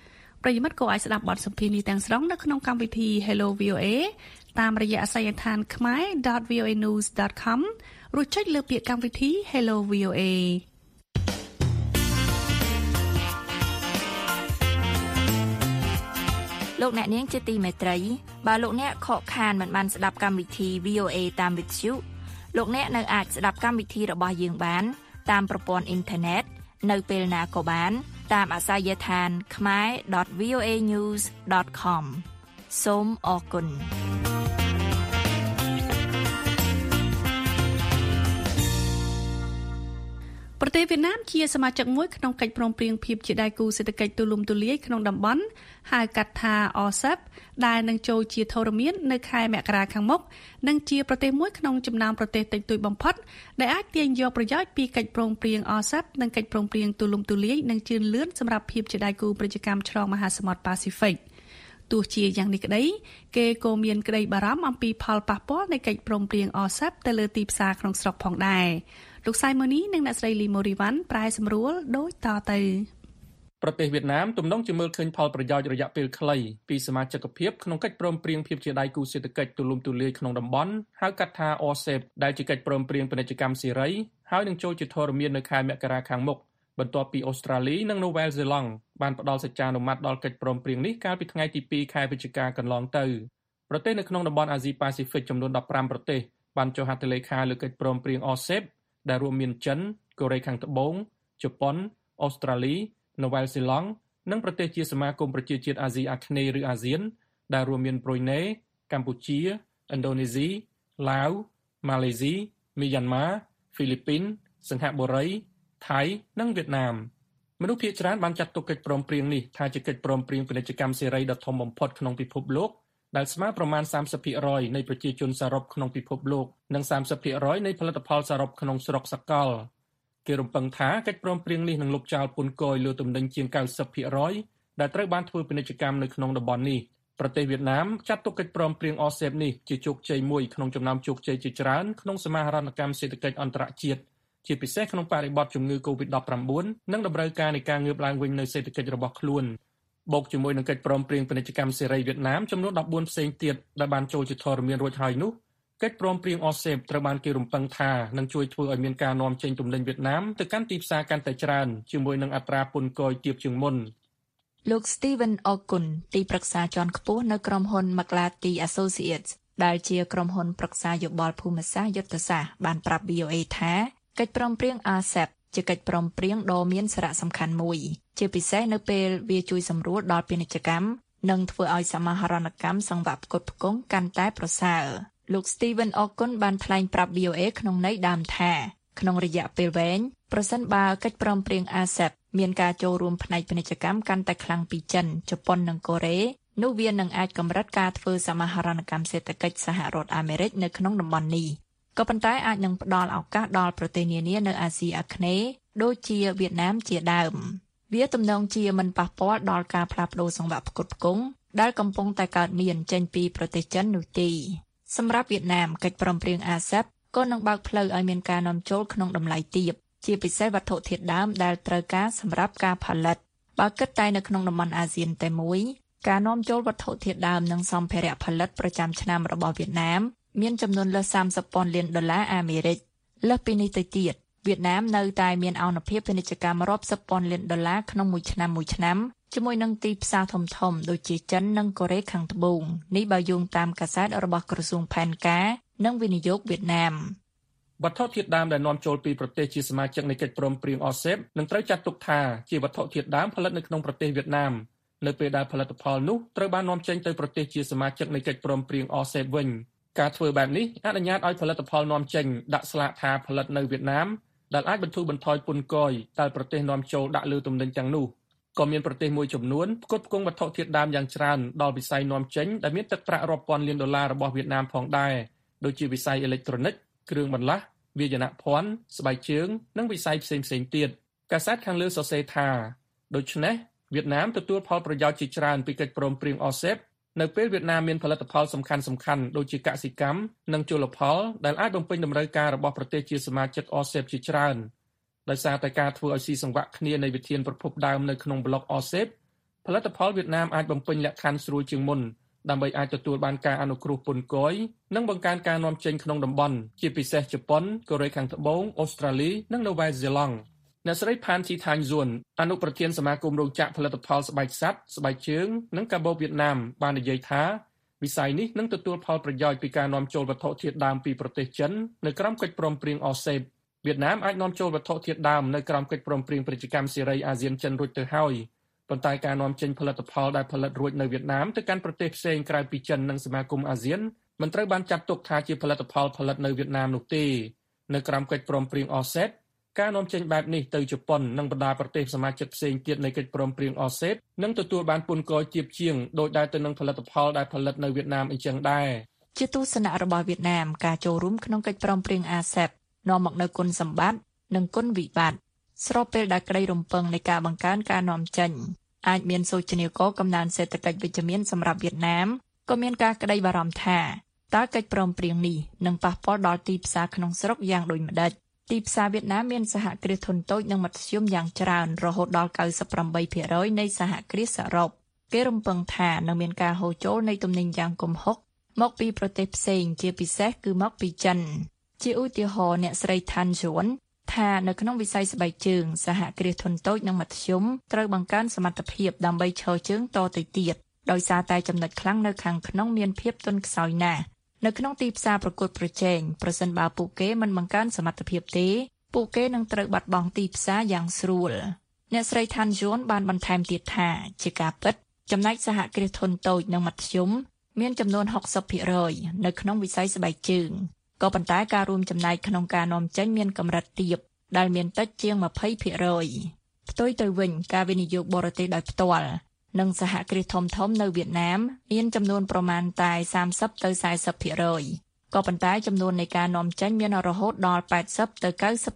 ប្រិយមិត្តក៏អាចស្ដាប់បទសម្ភាសន៍នេះទាំងស្រុងនៅក្នុងកម្មវិធី Hello វី អូ เอ តាមរយៈអាសយដ្ឋាន khmer dot v o a news dot com រួចចុចលើពាក្យកម្មវិធី Hello វី អូ เอលោកអ្នកនាងជាទីមេត្រីបើលោកអ្នកខកខានមិនបានស្ដាប់កម្មវិធី វី អូ เอ តាមវិទ្យុលោកអ្នកនៅអាចស្ដាប់កម្មវិធីរបស់យើងបានតាមប្រព័ន្ធអ៊ីនធឺណិតនៅពេលណាក៏បានតាមអាសយដ្ឋាន khmer dot v o a news dot com សូមអរគុណប្រទេសវៀតណាមជាសមាជិកមួយក្នុងកិច្ចព្រមព្រៀងភាពជាដៃគូសេដ្ឋកិច្ចទូលំទូលាយក្នុងតំបន់ហៅកាត់ថា អ សេប ដែលនឹងចូលជាធរមាននៅខែមករាខាងមុខនិងជាប្រទេសមួយក្នុងចំណោមប្រទេសតិចតួចបំផុតដែលអាចទាញយកប្រយោជន៍ពីកិច្ចព្រមព្រៀង អ សេប និងកិច្ចព្រមព្រៀងទូលំទូលាយនិងជឿនលឿនសម្រាប់ភាពជាដៃគូពាណិជ្ជកម្មឆ្លងមហាសមុទ្រប៉ាស៊ីហ្វិកទោះជាយ៉ាងនេះក្តីគេក៏មានក្តីបារម្ភអំពីផលប៉ះពាល់នៃកិច្ចព្រមព្រៀង អ សេប ទៅលើទីផ្សារក្នុងស្រុកផងដែរលោកសៃម៉ូនីនិងអ្នកស្រីលីម៉ូរីវ៉ាន់ប្រែសម្រួលដូចតទៅប្រទេសវៀតណាមទំនងជាមើលឃើញផលប្រយោជន៍រយៈពេលខ្លីពីសមាជិកភាពក្នុងកិច្ចព្រមព្រៀងភាពជាដៃគូសេដ្ឋកិច្ចទូលំទូលាយក្នុងតំបន់ហៅកាត់ថា អ សេប ដែលជាកិច្ចព្រមព្រៀងពាណិជ្ជកម្មសេរីហើយនឹងចូលជាធរមាននៅខែមករាខាងមុខបន្ទាប់ពីអូស្ត្រាលីនិងនូវែលសេឡង់បានផ្ដល់សច្ចានុម័តដល់កិច្ចព្រមព្រៀងនេះកាលពីថ្ងៃទីពីរខែវិច្ឆិកាកន្លងទៅប្រទេសនៅក្នុងតំបន់អាស៊ីប៉ាស៊ីហ្វិកចំនួនដប់ប្រាំប្រទេសបានចុះហត្ថលេខាលើកិច្ចព្រមព្រៀង អ សេប ដែលរួមមានចិនកូរ៉េខាងត្បូងជប៉ុនអូស្ត្រាលីនូវែលសេឡង់និងប្រទេសជាសមាគមប្រជាជាតិអាស៊ីអាគ្នេយ៍ឬអាស៊ានដែលរួមមានប្រ៊ុយណេកម្ពុជាឥណ្ឌូនេស៊ីឡាវម៉ាឡេស៊ីមីយ៉ាន់ម៉ាហ្វីលីពីនសិង្ហបុរីថៃនិងវៀតណាមមនុស្សភាគច្រើនបានចាត់ទុកកិច្ចព្រមព្រៀងនេះថាជាកិច្ចព្រមព្រៀងពាណិជ្ជកម្មសេរីដ៏ធំបំផុតក្នុងពិភពលោកដែលស្មើប្រមាណ សាមសិបភាគរយ នៃប្រជាជនសរុបក្នុងពិភពលោកនិង សាមសិបភាគរយ នៃផលិតផលសរុបក្នុងស្រុកសកលគេរំពឹងថាកិច្ចព្រមព្រៀងនេះនឹងលុបចោលពន្ធគយលើទំនិញជាង កៅសិបភាគរយ ដែលត្រូវបានធ្វើពាណិជ្ជកម្មនៅក្នុងតំបន់នេះប្រទេសវៀតណាមចាត់ទុកកិច្ចព្រមព្រៀង អ សេប នេះជាជោគជ័យមួយក្នុងចំណោមជោគជ័យជាច្រើនក្នុងសមាហរណកម្មសេដ្ឋកិច្ចអន្តរជាតិជាពិសេសក្នុងបរិបទជំងឺ កូវីដ ដប់ប្រាំបួន និងតម្រូវការនៃការងើបឡើងវិញនៃសេដ្ឋកិច្ចរបស់ខ្លួនបូកជាមួយនឹងកិច្ចព្រមព្រៀងពាណិជ្ជកម្មសេរីវៀតណាមចំនួនដប់បួនផ្សេងទៀតដែលបានចូលជាធរមានរួចហើយនោះកិច្ចព្រមព្រៀង អ សេប ត្រូវបានគេរំពឹងថានឹងជួយធ្វើឲ្យមានការនាំចេញទំនិញវៀតណាមទៅកាន់ទីផ្សារកាន់តែច្រើនជាមួយនឹងអត្រាពន្ធគយទាបជាងមុនលោក Steven Okun ទីប្រឹក្សាជាន់ខ្ពស់នៅក្រុមហ៊ុន McLarty Associates ដែលជាក្រុមហ៊ុនប្រឹក្សាយោបល់ភូមិសាស្ត្រយុទ្ធសាស្ត្របានប្រាប់ វី អូ เอ ថាកិច្ចព្រមព្រៀង អ សេប ជាកិច្ចព្រមព្រៀងដ៏មានសារៈសំខាន់មួយជាពិសេសនៅពេលវាជួយសម្រួលដល់ពាណិជ្ជកម្មនិងធ្វើឲ្យសមាហរណកម្មសង្វាក់ផ្គត់ផ្គង់កាន់តែប្រសើរលោក Steven Okun បានថ្លែងប្រាប់ វី អូ เอ ក្នុងន័យដើមថាក្នុងរយៈពេលវែងប្រសិនបើកិច្ចព្រមព្រៀង អ សេប មានការចូលរួមផ្នែកពាណិជ្ជកម្មកាន់តែខ្លាំងពីចិនជប៉ុននិងកូរ៉េនោះវានឹងអាចកម្រិតការធ្វើសមាហរណកម្មសេដ្ឋកិច្ចសហរដ្ឋអាមេរិកនៅក្នុងតំបន់នេះក៏ប៉ុន្តែអាចនឹងផ្ដល់ឱកាសដល់ប្រទេសនានានៅអាស៊ីអាគ្នេយ៍ដូចជាវៀតណាមជាដើមវាទំនងជាមិនប៉ះពាល់ដល់ការផ្លាស់ប្ដូរសង្វាក់ផ្គត់ផ្គង់ដែលកំពុងតែកើតមានចេញពីប្រទេសចិននោះទេសម្រាប់វៀតណាមកិច្ចព្រមព្រៀង អ សេប ក៏នឹងបើកផ្លូវឲ្យមានការនាំចូលក្នុងតម្លៃទាបជាពិសេសវត្ថុធាតុដើមដែលត្រូវការសម្រាប់ការផលិតបើគិតតែនៅក្នុងតំបន់អាស៊ានតែមួយការនាំចូលវត្ថុធាតុដើមនិងសម្ភារៈផលិតប្រចាំឆ្នាំរបស់វៀតណាមមានចំនួនលើសសាមសិបពាន់លានដុល្លារអាមេរិកលើសពីនេះទៅទៀតវៀតណាមនៅតែមានអនុភាពពាណិជ្ជកម្មរាប់សិបពាន់លានដុល្លារក្នុងមួយឆ្នាំមួយឆ្នាំជាមួយនឹងទីផ្សារធំៗដូចជាចិននិងកូរ៉េខាងត្បូងនេះបើយោងតាមកាសែតរបស់ក្រសួងផែនការនិងវិនិយោគវៀតណាមវត្ថុធាតុដើមដែលនាំចូលពីប្រទេសជាសមាជិកនៃកិច្ចព្រមព្រៀង អ សេប នឹងត្រូវចាត់ទុកថាជាវត្ថុធាតុដើមផលិតនៅក្នុងប្រទេសវៀតណាមនៅពេលដែលផលិតផលនោះត្រូវបាននាំចេញទៅប្រទេសជាសមាជិកនៃកិច្ចព្រមព្រៀង អ សេប វិញការធ្វើបែបនេះអនុញ្ញាតឲ្យផលិតផលនាំចេញដាក់ស្លាកថាផលិតនៅវៀតណាមដែលអាចបន្ធូរបន្ថយពន្ធគយដែលប្រទេសនាំចូលដាក់លើទំនិញទាំងនោះក៏មានប្រទេសមួយចំនួនផ្គត់ផ្គង់វត្ថុធាតុដើមយ៉ាងច្រើនដល់វិស័យនាំចេញដែលមានទឹកប្រាក់រាប់ពាន់លានដុល្លាររបស់វៀតណាមផងដែរដូចជាវិស័យអេឡិចត្រូនិកគ្រឿងបន្លាស់វាយនភ័ណ្ឌស្បែកជើងនិងវិស័យផ្សេងៗទៀតកាសែតខាងលើសរសេរថាដូច្នេះវៀតណាមទទួលផលប្រយោជន៍ជាច្រើនពីកិច្ចព្រមព្រៀង អ សេប នៅពេលវៀតណាមមានផលិតផលសំខាន់ៗដូចជាកសិកម្មនិងជលផលដែលអាចបំពេញតម្រូវការរបស់ប្រទេសជាសមាជិក អ សេប ជាច្រើនដោយសារតែការធ្វើឲ្យស៊ីសង្វាក់គ្នានៃវិធានប្រភពដើមនៅក្នុងប្លុក អ សេបផលិតផលវៀតណាមអាចបំពេញលក្ខខណ្ឌស្រួលជាងមុនដើម្បីអាចទទួលបានការអនុគ្រោះពន្ធគយនិងបង្កើនការនាំចេញក្នុងតំបន់ជាពិសេសជប៉ុនកូរ៉េខាងត្បូងអូស្ត្រាលីនិងនូវែលសេឡង់អ្នកស្រីផានជីថាញ់យួនអនុប្រធានសមាគមរោងចក្រផលិតផលស្បែកសត្វស្បែកជើងនិងកាបូបវៀតណាមបាននិយាយថាវិស័យនេះនឹងទទួលផលប្រយោជន៍ពីការនាំចូលវត្ថុធាតុដើមពីប្រទេសចិននៅក្រោមកិច្ចព្រមព្រៀង អ សេប វៀតណាមអាចនាំចូលវត្ថុធាតុដើមនៅក្រោមកិច្ចព្រមព្រៀងពាណិជ្ជកម្មសេរីអាស៊ានចិនរួចទៅហើយប៉ុន្តែការនាំចេញផលិតផលដែលផលិតរួចនៅវៀតណាមទៅកាន់ប្រទេសផ្សេងក្រៅពីចិននិងសមាគមអាស៊ានមិនត្រូវបានចាត់ទុកថាជាផលិតផលផលិតនៅវៀតណាមនោះទេនៅក្រោមកិច្ចព្រមព្រៀង អ សេប ការនាំចេញបែបនេះទៅជប៉ុននិងបណ្ដាប្រទេសសមាជិកផ្សេងទៀតនៃកិច្ចព្រមព្រៀង អ សេប នឹងទទួលបានពន្ធគយទាបជាងដោយដែលទៅនឹងផលិតផលដែលផលិតនៅវៀតណាមអញ្ចឹងដែរជាទស្សនៈរបស់វៀតណាមការចូលរួមក្នុងកិច្ចព្រមព្រៀង អាស៊េប នាំមកនូវគុណសម្បត្តិនិងគុណវិបត្តិស្របពេលដែលក្តីរំពឹងនៃការបង្កើនការនាំចេញអាចមានសូចនាករកំណើនសេដ្ឋកិច្ចវិជ្ជមានសម្រាប់វៀតណាមក៏មានការក្តីបារម្ភថាតើកិច្ចព្រមព្រៀងនេះនឹងប៉ះពាល់ដល់ទីផ្សារក្នុងស្រុកយ៉ាងដូចម្តេចទីផ្សារវៀតណាមមានសហគ្រាសធុនតូចនិងមធ្យមយ៉ាងច្រើនរហូតដល់ 九十八% នៃសហគ្រាសសរុបគេរំពឹងថានឹងមានការហូរចូលនៃទំនិញយ៉ាងគំហុកមកពីប្រទេសផ្សេងជាពិសេសគឺមកពីចិនជាឧទាហរណ៍អ្នកស្រីថានយួនថានៅក្នុងវិស័យស្បែកជើងសហគ្រាសធុនតូចនិងមធ្យមត្រូវបង្កើនសមត្ថភាពដើម្បីឈរជើងតទៅទៀតដោយសារតែចំណុចខ្លាំងនៅខាងក្នុងមានភាពទន់ខ្សោយណាស់នៅក្នុងទីផ្សារប្រកួតប្រជែងប្រសិនបើពួកគេមិនបង្កើនសមត្ថភាពទេពួកគេនឹងត្រូវបាត់បង់ទីផ្សារយ៉ាងស្រួលអ្នកស្រីថានយួនបានបន្ថែមទៀតថាជាការពិតចំណែកសហគ្រាសធុនតូចនិងមធ្យមមានចំនួន หกสิบ% នៅក្នុងវិស័យស្បែកជើងក៏ប៉ុន្តែការរួមចំណែកក្នុងការនាំចេញមានកម្រិតទាបដែលមានតិចជាង ยี่สิบ% ផ្ទុយទៅវិញការវិនិយោគបរទេសដោយផ្ទាល់និងសហគ្រាសធំៗនៅវៀតណាមមានចំនួនប្រមាណតែ សាមសិបទៅសែសិប% ក៏ប៉ុន្តែចំនួននៃការនាំចេញមានរហូតដល់ แปดสิบទៅเก้าสิบ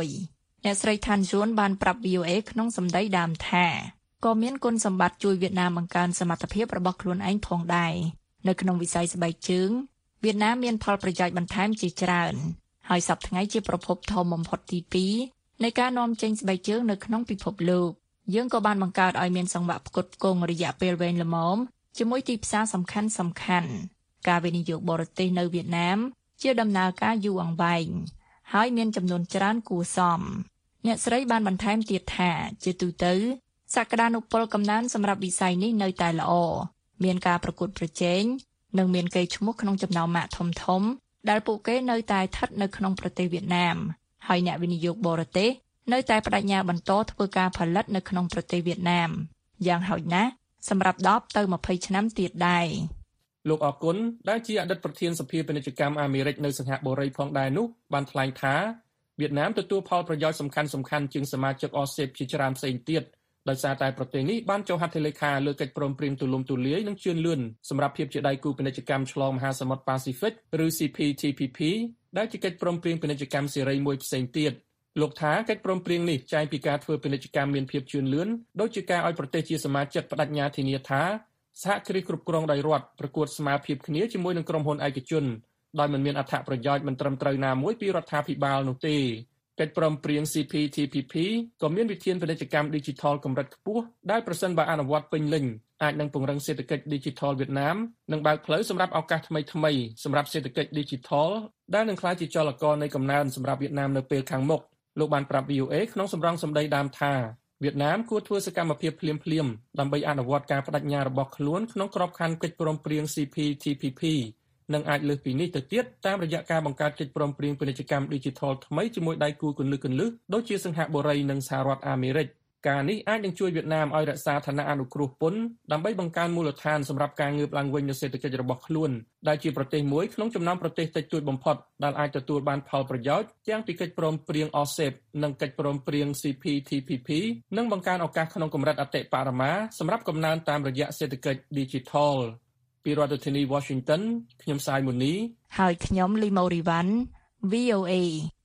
% អ្នកស្រីថានយួនបានប្រាប់ วี โอ เอ ក្នុងសម្ដីដើមថាក៏មានគុណសម្បត្តិជួយវៀតណាមបង្កើនសមត្ថភាពរបស់ខ្លួនឯងផងដែរនៅក្នុងវិស័យស្បែកជើងវៀតណាមមានផលប្រយោជន៍បន្ថែមជាច្រើនហើយសប្តាហ៍ថ្ងៃជាប្រភពធំបំផុតទីពីរនៃការនាំចេញស្បែកជើងនៅក្នុងពិភពលោកយើងក៏បានបង្កើតឲ្យមានសង្វាក់ផ្គត់ផ្គង់រយៈពេលវែងល្មមជាមួយទីផ្សារសំខាន់សំខាន់ការវិនិយោគបរទេសនៅវៀតណាមជាដំណើរការយូរអង្វែងហើយមានចំនួនច្រើនគួរសមអ្នកស្រីបានបន្ថែមទៀតថាជាទូទៅសក្តានុពលកំណើនសម្រាប់វិស័យនេះនៅតែល្អមានការប្រកួតប្រជែងនិងមានកេរ្តិ៍ឈ្មោះក្នុងចំណោមម៉ាកធំៗដែលពួកគេនៅតែស្ថិតនៅក្នុងប្រទេសវៀតណាមហើយអ្នកវិនិយោគបរទេសនៅតែបដិញ្ញាបន្តធ្វើការផលិតនៅក្នុងប្រទេសវៀតណាមយ៉ាងហោចណាស់សម្រាប់ ដប់ទៅម្ភៃឆ្នាំទៀតដែរលោកអគុណដែលជាអតីតប្រធានសភាពាណិជ្ជកម្មអាមេរិកនៅសិង្ហបុរីផងដែរនោះបានថ្លែងថាវៀតណាមទទួលផលប្រយោជន៍សំខាន់សំខាន់ជាងសមាជិក អ សេប ជាច្រើនផ្សេងទៀតដោយសារតែប្រទេសនេះបានចុះហត្ថលេខាលើកិច្ចព្រមព្រៀងទូលំទូលាយនិងជឿនលឿនសម្រាប់ភាពជាដៃគូពាណិជ្ជកម្មឆ្លងមហាសមុទ្រប៉ាស៊ីហ្វិកឬ ซี พี ที พี พี ដែលជាកិច្ចព្រមព្រៀងពាណិជ្ជកម្មសេរីមួយផ្សេងទៀតលោកថាកិច្ចព្រមព្រៀងនេះចែងពីការធ្វើពាណិជ្ជកម្មមានភាពជឿនលឿនដោយជាការឲ្យប្រទេសជាសមាជិកបដិញ្ញាធានាថាសហគ្រាសគ្រប់គ្រងដោយរដ្ឋប្រកួតស្មើភាពគ្នាជាមួយនឹងក្រុមហ៊ុនឯកជនដោយមិនមានអត្ថប្រយោជន៍មិនត្រឹមត្រូវណាមួយពីរដ្ឋាភិបាលនោះទេកិច្ចព្រមព្រៀង ซี พี ที พี พี ក៏មានវិធានពាណិជ្ជកម្ម Digital កម្រិតខ្ពស់ដែលប្រសិនបើអនុវត្តពេញលេញអាចនឹងពង្រឹងសេដ្ឋកិច្ច Digital វៀតណាមនិងបើកផ្លូវសម្រាប់ឱកាសថ្មីៗសម្រាប់សេដ្ឋកិច្ច Digital ដែលនឹងក្លាយជាចលករនៃកំណើនសម្រាប់វៀតណាមនៅពេលខាងមុខលោកបានប្រាប់ วี โอ เอ ក្នុងសម្រងសម្ដីដើមថាវៀតណាមគួរធ្វើសកម្មភាពភ្លាមៗដើម្បីអនុវត្តការបដិញ្ញារបស់ខ្លួនក្នុងក្របខ័ណ្ឌកិច្ចព្រមព្រៀង ซี พี ที พี พี និងអាចលើសពីនេះទៅទៀតតាមរយៈការបង្កើតកិច្ចព្រមព្រៀងពាណិជ្ជកម្ម Digital ថ្មីជាមួយដៃគូគន្លឹះគន្លឹះដូចជាសិង្ហបុរីនិងសហរដ្ឋអាមេរិកការនេះអាចនឹងជួយវៀតណាមឲ្យរក្សាឋានៈអនុគ្រោះពន្ធដើម្បីបង្កើនមូលដ្ឋានសម្រាប់ការងើបឡើងវិញនៃសេដ្ឋកិច្ចរបស់ខ្លួនដែលជាប្រទេសមួយក្នុងចំណោមប្រទេសតិចតួចបំផុតដែលអាចទទួលបានផលប្រយោជន៍ទាំងពីកិច្ចព្រមព្រៀង អ សេប និងកិច្ចព្រមព្រៀង ซี พี ที พี พี និងបង្កើនឱកាសក្នុងកម្រិតអតិបរមាសម្រាប់កំណើនតាមរយៈសេដ្ឋកិច្ច Digitalពីរដ្ឋធានី Washington ខ្ញុំសាយមុនីហើយខ្ញុំលីម៉ូរីវ៉ាន់ วี โอ เอ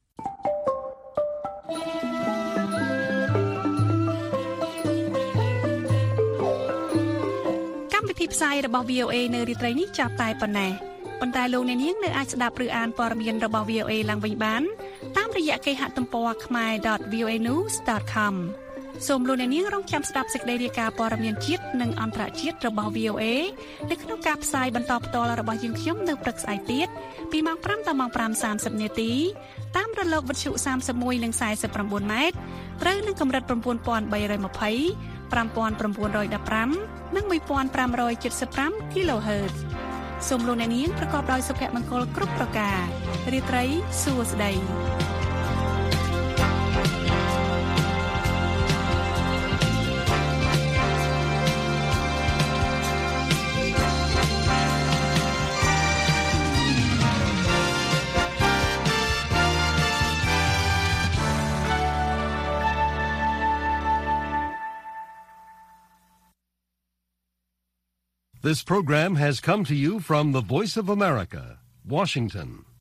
កម្មវិធីផ្សាយរបស់ วี โอ เอ នៅរាត្រីនេះចាប់តែប៉ុណ្ណេះប៉ុន្តែលោកអ្នកនាងនៅអាចស្ដាប់ឬអានព័ត៌មានរបស់ วี โอ เอ ឡើងវិញបានតាមរយៈគេហទំព័រ khmae.voanews.com សូមលោកអ្នកនាងរងចាំស្ដាប់សេចក្តីរាយការណ៍ព័ត៌មានជាតិនិងអន្តរជាតិរបស់ វី អូ អេ នៅក្នុងការផ្សាយបន្តផ្ទាល់របស់យើងខ្ញុំនៅព្រឹកស្អែកទៀតពីម៉ោងប្រាំដល់ម៉ោងប្រាំសាមសិបនាទីតាមរលកវិទ្យុសាមសិបមួយនិងសាយសិបប្រាំបួនម៉ែត្រត្រូវនឹងកម្រិត៩,៣២០ ៥,៩១៥ និង ១,៥៧៥ kHz សូមលោកអ្នកនាងប្រកបដោយសុភមង្គលគ្រប់ប្រការរាត្រីសួស្តី This program has come to you from the Voice of America, Washington.